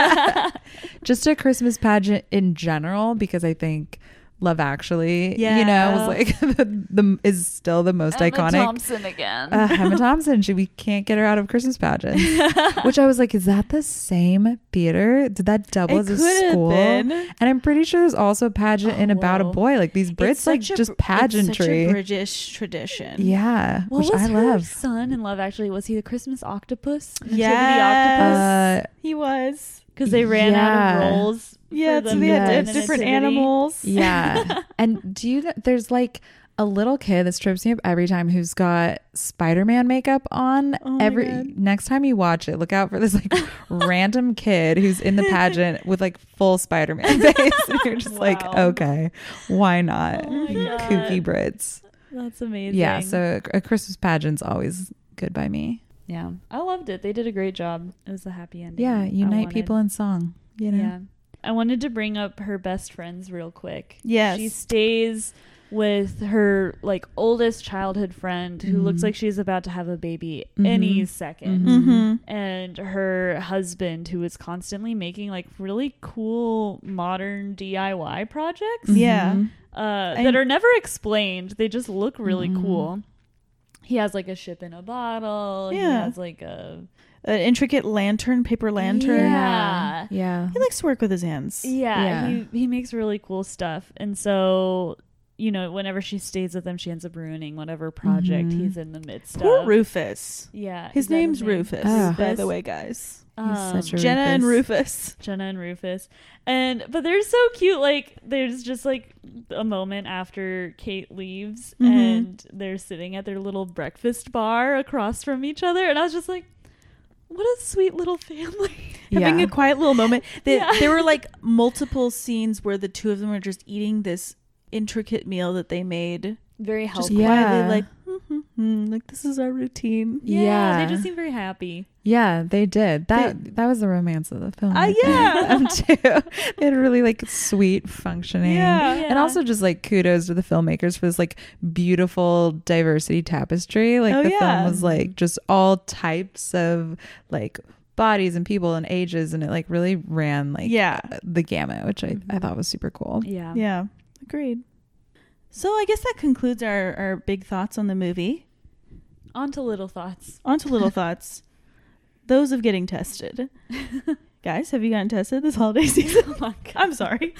just a Christmas pageant in general, because I think Love Actually, you know, Yeah. was like the, the is still the most Emma iconic. Thompson again. Uh, Emma Thompson, she, we can't get her out of Christmas pageants. Which I was like, is that the same theater? Did that double It as a could have school? been. And I'm pretty sure there's also a pageant Oh, in About a whoa. Boy. Like these Brits, It's like such a just br- pageantry. It's such a British tradition. Yeah, What which was I her love. son in Love Actually? Was he the Christmas octopus? Nativity Yes. Uh, He was. Because they ran out yeah. of roles. Yeah, for so them they to had win Yes. the different nativity. animals. Yeah. And do you know, there's like a little kid that trips me up every time who's got Spider-Man makeup on. Oh my every God. next time you watch it, look out for this like random kid who's in the pageant with like full Spider-Man face. And you're just like, Wow. okay, why not? Oh my God. Kooky Brits. That's amazing. Yeah, so a, a Christmas pageant's always good by me. yeah, I loved it. They did a great job. It was a happy ending. Yeah, I unite wanted. people in song, you know. Yeah. I wanted to bring up her best friends real quick. Yes. She stays with her like oldest childhood friend who looks Mhm. like she's about to have a baby Mhm. any 2nd Mhm. Mm-hmm. And her husband who is constantly making like really cool modern D I Y projects Yeah. Mhm. uh, And- that are never explained. They just look really Mhm. cool. He has like a ship in a bottle. He Yeah. has like a An intricate lantern, paper lantern. Yeah. Yeah. He likes to work with his hands. Yeah, Yeah. he he makes really cool stuff, and so you know, whenever she stays with him, she ends up ruining whatever project Mhm. he's in the midst Poor of. Rufus. Yeah, His is that name's name? Rufus, Ah. by the way, guys. He's such a Um, Jenna and Rufus. Rufus. Jenna and Rufus, and but they're so cute. Like there's just like a moment after Kate leaves, Mhm. and they're sitting at their little breakfast bar across from each other, and I was just like, what a sweet little family. Having Yeah. a quiet little moment. They, Yeah. There were like multiple scenes where the two of them were just eating this intricate meal that they made. Very Just healthy. Yeah. quietly, like, hmm, hmm, hmm, like this is our routine. Yeah, Yeah. they just seem very happy. Yeah, they did. That that was the romance of the film. Ah, I think. yeah. Them too. They had really like sweet functioning. Yeah. And also just like kudos to the filmmakers for this like beautiful diversity tapestry. Like Oh, the yeah. film was like just all types of like bodies and people and ages, and it like really ran like Yeah. the gamut, which I, I thought was super cool. Yeah. Yeah. Agreed. So I guess that concludes our, our big thoughts on the movie. On to little thoughts. On to little thoughts. Those of getting tested. Guys, have you gotten tested this holiday season? Oh my God. I'm sorry.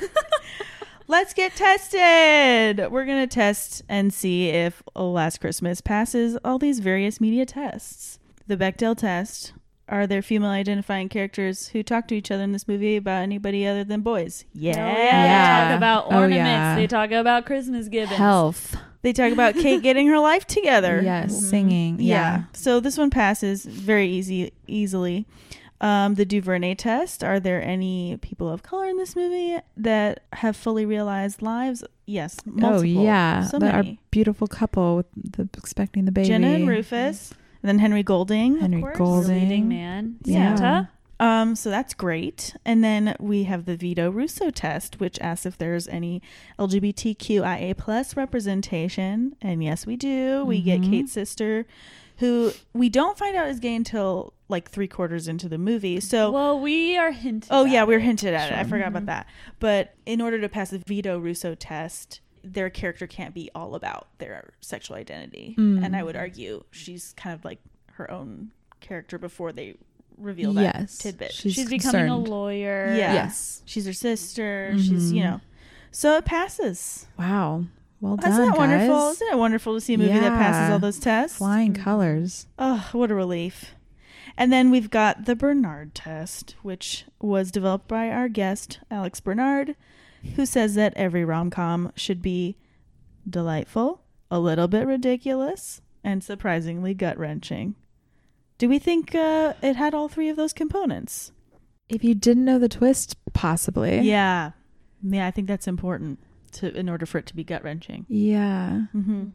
Let's get tested. We're going to test and see if Oh Last Christmas passes all these various media tests. The Bechdel test. Are there female identifying characters who talk to each other in this movie about anybody other than boys? Yeah. Hell yeah. Yeah. They talk about Oh, ornaments. yeah. They talk about Christmas givens. Health. They talk about Kate getting her life together. Yes. Mhm. Singing. Yeah. Yeah. So this one passes very easy, easily. Um, the DuVernay test. Are there any people of color in this movie that have fully realized lives? Yes. Multiple. Oh yeah, So the, our many. beautiful couple with the expecting the baby. Jenna and Rufus. And then Henry Golding. Henry of course. The Golding. leading man, Yeah. Santa. Um, so that's great. And then we have the Vito Russo test, which asks if there's any L G B T Q I A plus representation. And yes, we do. We get Mhm. Kate's sister, who we don't find out is gay until like three quarters into the movie. So, Well, we are hinted. oh yeah, at we were it. hinted at it. I Sure. forgot about that. But in order to pass the Vito Russo test, their character can't be all about their sexual identity. Mm. And I would argue she's kind of like her own character before they reveal that Yes, tidbit. she's, She's becoming a concerned. lawyer. Yeah. Yes. She's her sister. She's, Mhm. you know. So it passes. Wow. Well done, Isn't that wonderful? guys. Isn't it wonderful to see a movie that passes Yeah. all those tests? Flying colors. Oh, what a relief. And then we've got the Bernard test, which was developed by our guest, Alex Bernard, who says that every rom-com should be delightful, a little bit ridiculous, and surprisingly gut-wrenching. Do we think uh, it had all three of those components? If you didn't know the twist, possibly. Yeah. Yeah, I think that's important to in order for it to be gut-wrenching. Yeah. Mm-hmm.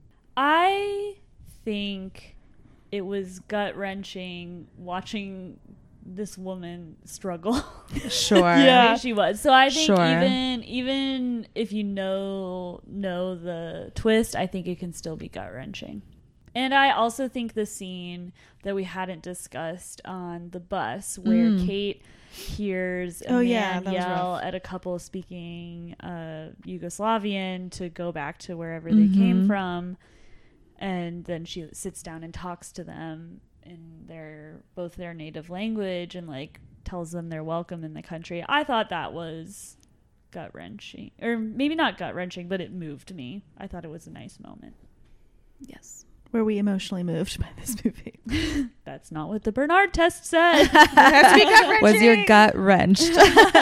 I think it was gut wrenching watching this woman struggle. Sure. Yeah. The way she was. So I think Sure. even even if you know know the twist, I think it can still be gut wrenching. And I also think the scene that we hadn't discussed on the bus where Mm. Kate hears a Oh, man yeah, that was yell rough. at a couple speaking uh, Yugoslavian to go back to wherever they came Mhm. from, and then she sits down and talks to them in their both their native language and like tells them they're welcome in the country. I thought that was gut wrenching, or maybe not gut wrenching, but it moved me. I thought it was a nice moment. Yes. Were we emotionally moved by this movie? That's not what the Bernard test said. Has to be gut-wrenching. Was your gut wrenched?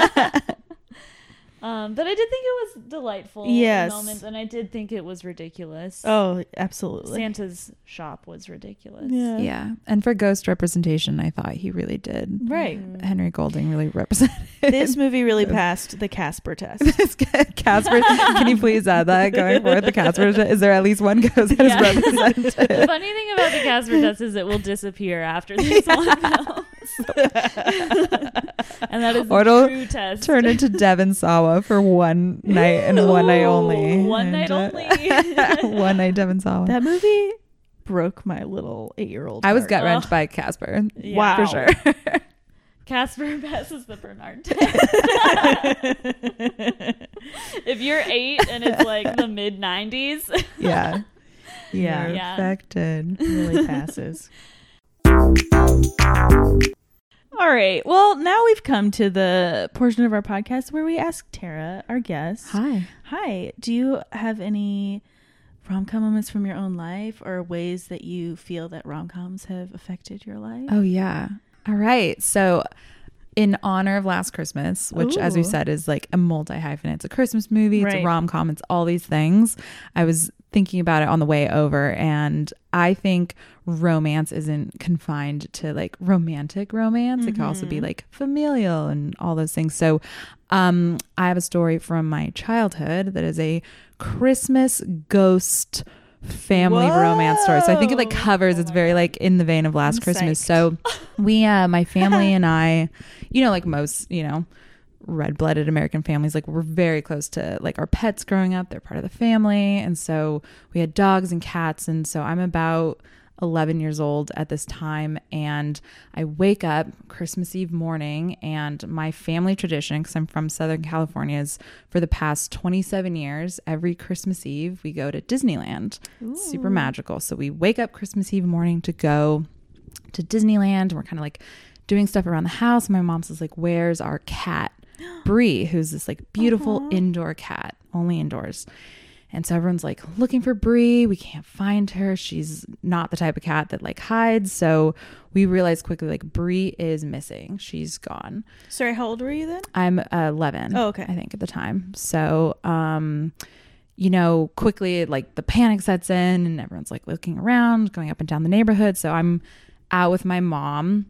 Um, but I did think it was delightful Yes. in moments, and I did think it was ridiculous. Oh, absolutely. Santa's shop was ridiculous. Yeah. Yeah. And for ghost representation, I thought he really did. Right. Mhm. Henry Golding really represented. This movie really passed the Casper test. Casper, can you please add that going forward? The Casper, is there at least one ghost that Yeah. is represented? The funny thing about the Casper test is it will disappear after this one goes. And that is Or the it'll true test. Turn into Devon Sawa for one night and one night only. One night And, only. one night Devon Sawa. That movie broke my little eight-year-old I was heart. gut wrenched Oh. by Casper. Yeah. Wow. For sure. Casper passes the Bernard test. If you're eight and it's like the mid nineties, Yeah. Yeah. You're Yeah. affected. really passes. All right. Well, now we've come to the portion of our podcast where we ask Tara, our guest, Hi. Hi, do you have any rom-com moments from your own life or ways that you feel that rom-coms have affected your life? Oh, yeah. All right. So, in honor of Last Christmas, which, as we Ooh. said, is like a multi-hyphen. It's a Christmas movie. It's Right. a rom-com. It's all these things. I was thinking about it on the way over, and I think romance isn't confined to like romantic romance. It can also be Mhm. like familial and all those things. So, um, I have a story from my childhood that is a Christmas ghost family Whoa. romance story. So I think it like covers, it's very like in the vein of Last I'm Christmas. psyched. So we, uh, my family and I, you know, like most, you know, red-blooded American families, like we're very close to like our pets growing up. They're part of the family. And so we had dogs and cats. And so I'm about eleven years old at this time, and I wake up Christmas Eve morning, and my family tradition, because I'm from Southern California, is for the past twenty-seven years, every Christmas Eve we go to Disneyland. It's super magical. So we wake up Christmas Eve morning to go to Disneyland, and we're kind of like doing stuff around the house. My mom says like, where's our cat Bree, who's this like beautiful Aw. indoor cat, only indoors. And so everyone's like looking for Bree. We can't find her. She's not the type of cat that like hides. So we realized quickly like Bree is missing. She's gone. Sorry, how old were you then? I'm uh, eleven. Oh, okay. I think at the time. So, um, you know, quickly like the panic sets in, and everyone's like looking around, going up and down the neighborhood. So I'm out with my mom,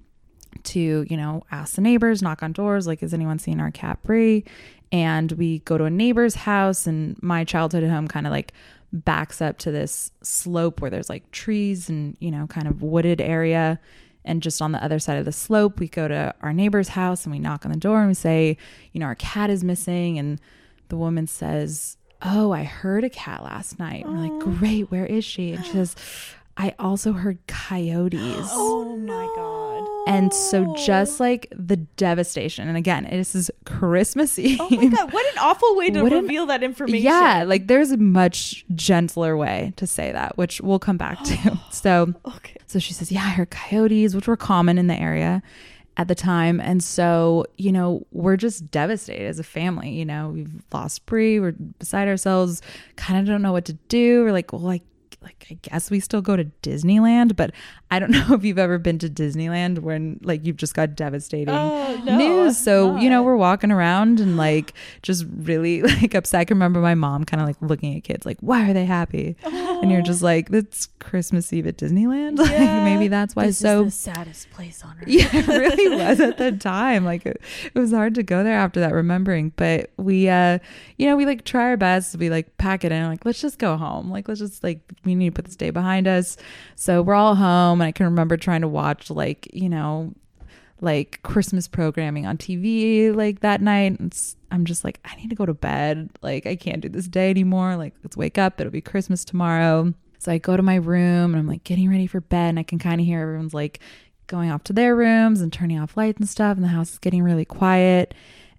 to, you know, ask the neighbors, knock on doors, like, is anyone seeing our cat Bree? And we go to a neighbor's house, and my childhood home kind of like backs up to this slope where there's like trees and, you know, kind of wooded area. And just on the other side of the slope, we go to our neighbor's house and we knock on the door and we say, you know, our cat is missing. And the woman says, oh, I heard a cat last night. And we're like, great, where is she? And she says, I also heard coyotes. Oh my God. And so just like the devastation, and again, this is Christmas Eve. Oh my God, what an awful way to What an- reveal that information. Yeah, like there's a much gentler way to say that, which we'll come back to. So, Okay. so she says, yeah, I heard coyotes, which were common in the area at the time. And so, you know, we're just devastated as a family. You know, we've lost Bree, we're beside ourselves, kind of don't know what to do. We're like, well, like, like I guess we still go to Disneyland, but I don't know if you've ever been to Disneyland when like you've just got devastating Oh, no, news. So, not. you know, we're walking around and like just really like upset. I can remember my mom kind of like looking at kids like, why are they happy? Oh. And you're just like, it's Christmas Eve at Disneyland. Like Yeah. maybe that's why. This So is the saddest place on earth. yeah, it really was at the time. Like it, it was hard to go there after that, remembering. But we, uh, you know, we like try our best. We like pack it in. Like, let's just go home. Like, let's just like, we need to put this day behind us. So we're all home. And I can remember trying to watch like, you know, like Christmas programming on T V like that night. And it's, I'm just like, I need to go to bed. Like, I can't do this day anymore. Like, let's wake up. It'll be Christmas tomorrow. So I go to my room and I'm like getting ready for bed, and I can kind of hear everyone's like going off to their rooms and turning off lights and stuff, and the house is getting really quiet.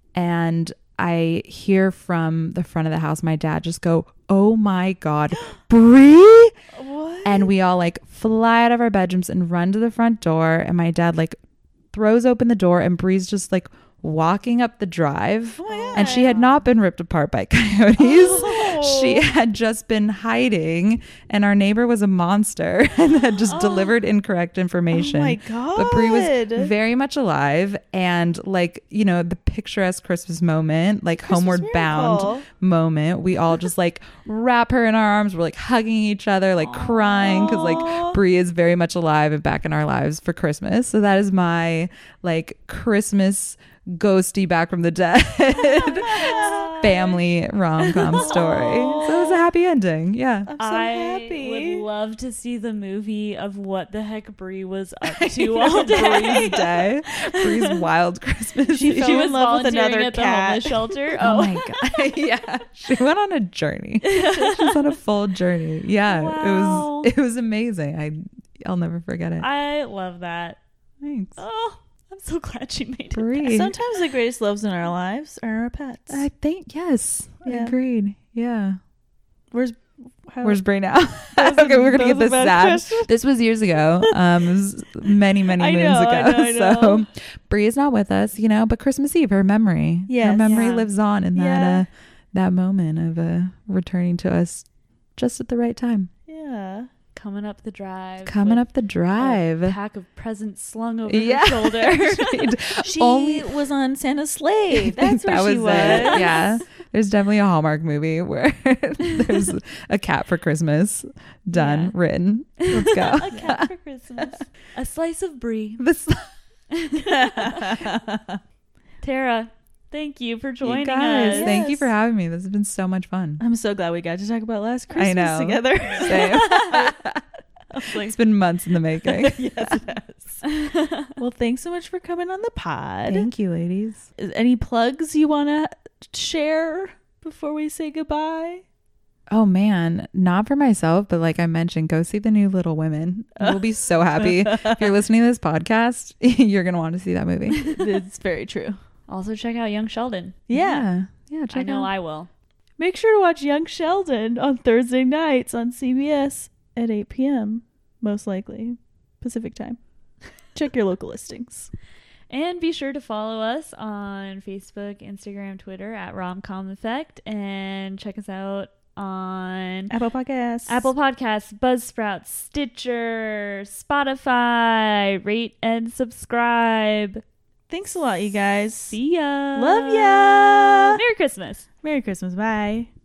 And I hear from the front of the house my dad just go, oh my God, Bree. What? And we all like fly out of our bedrooms and run to the front door, and my dad like throws open the door, and Bree's just like walking up the drive. Oh my God. And she had not been ripped apart by coyotes. Oh. She had just been hiding, and our neighbor was a monster and had just delivered incorrect information. Oh my God. But Bree was very much alive, and like, you know, the picturesque Christmas moment, like Christmas homeward miracle. bound moment. We all just like wrap her in our arms. We're like hugging each other, like crying, because Aw. like Bree is very much alive and back in our lives for Christmas. So that is my like Christmas ghosty back from the dead family rom-com story. So it was a happy ending. Yeah. I'm so I happy. would love to see the movie of what the heck Bree was up to all day. Bree's day. Bree's wild Christmas. She Eve. fell She in was love with volunteering another at the cat. homeless shelter. Oh Oh, my God. Yeah. She went on a journey. She's on a full journey. Yeah. Wow. It was it was amazing. I I'll never forget it. I love that. Thanks. Oh, I'm so glad she made it. Bree. Sometimes the greatest loves in our lives are our pets. I think yes. Yeah. Agreed. Yeah. Where's how, Where's Bree now? Okay, we're gonna that get was this a bad sad. question. This was years ago. Um, it was many, many I moons know, ago. I know, I know. So Bree is not with us, you know. But Christmas Eve, her memory, her Yes. memory Yeah. lives on in that Yeah. uh, that moment of uh, returning to us just at the right time. Yeah. Coming up the drive. Coming with up the a drive. pack of presents slung over Yeah. her shoulder. She Only- was on Santa's sleigh. That's where that she was was. it. Yeah. There's definitely a Hallmark movie where there's a cat for Christmas done, Yeah. written. Let's go. A cat for Christmas. A slice of Brie. This, Tara, thank you for joining you guys, us. thank you Yes. for having me. This has been so much fun. I'm so glad we got to talk about last I Christmas know. together. Same. I was like, It's been months in the making. yes, it has. Well, thanks so much for coming on the pod. Thank you, ladies. Is any plugs you want to share before we say goodbye? Oh man, not for myself, but like I mentioned, go see the new Little Women. We'll be so happy. If you're listening to this podcast, you're going to want to see that movie. It's very true. Also, check out Young Sheldon. Yeah. Yeah, yeah check I know out. I will. Make sure to watch Young Sheldon on Thursday nights on C B S at eight p.m. most likely Pacific time. Check your local listings. And be sure to follow us on Facebook, Instagram, Twitter at Romcom Effect, and check us out on Apple Podcasts. Apple Podcasts, Buzzsprout, Stitcher, Spotify. Rate and subscribe. Thanks a lot, you guys. See ya. Love ya. Merry Christmas. Merry Christmas. Bye.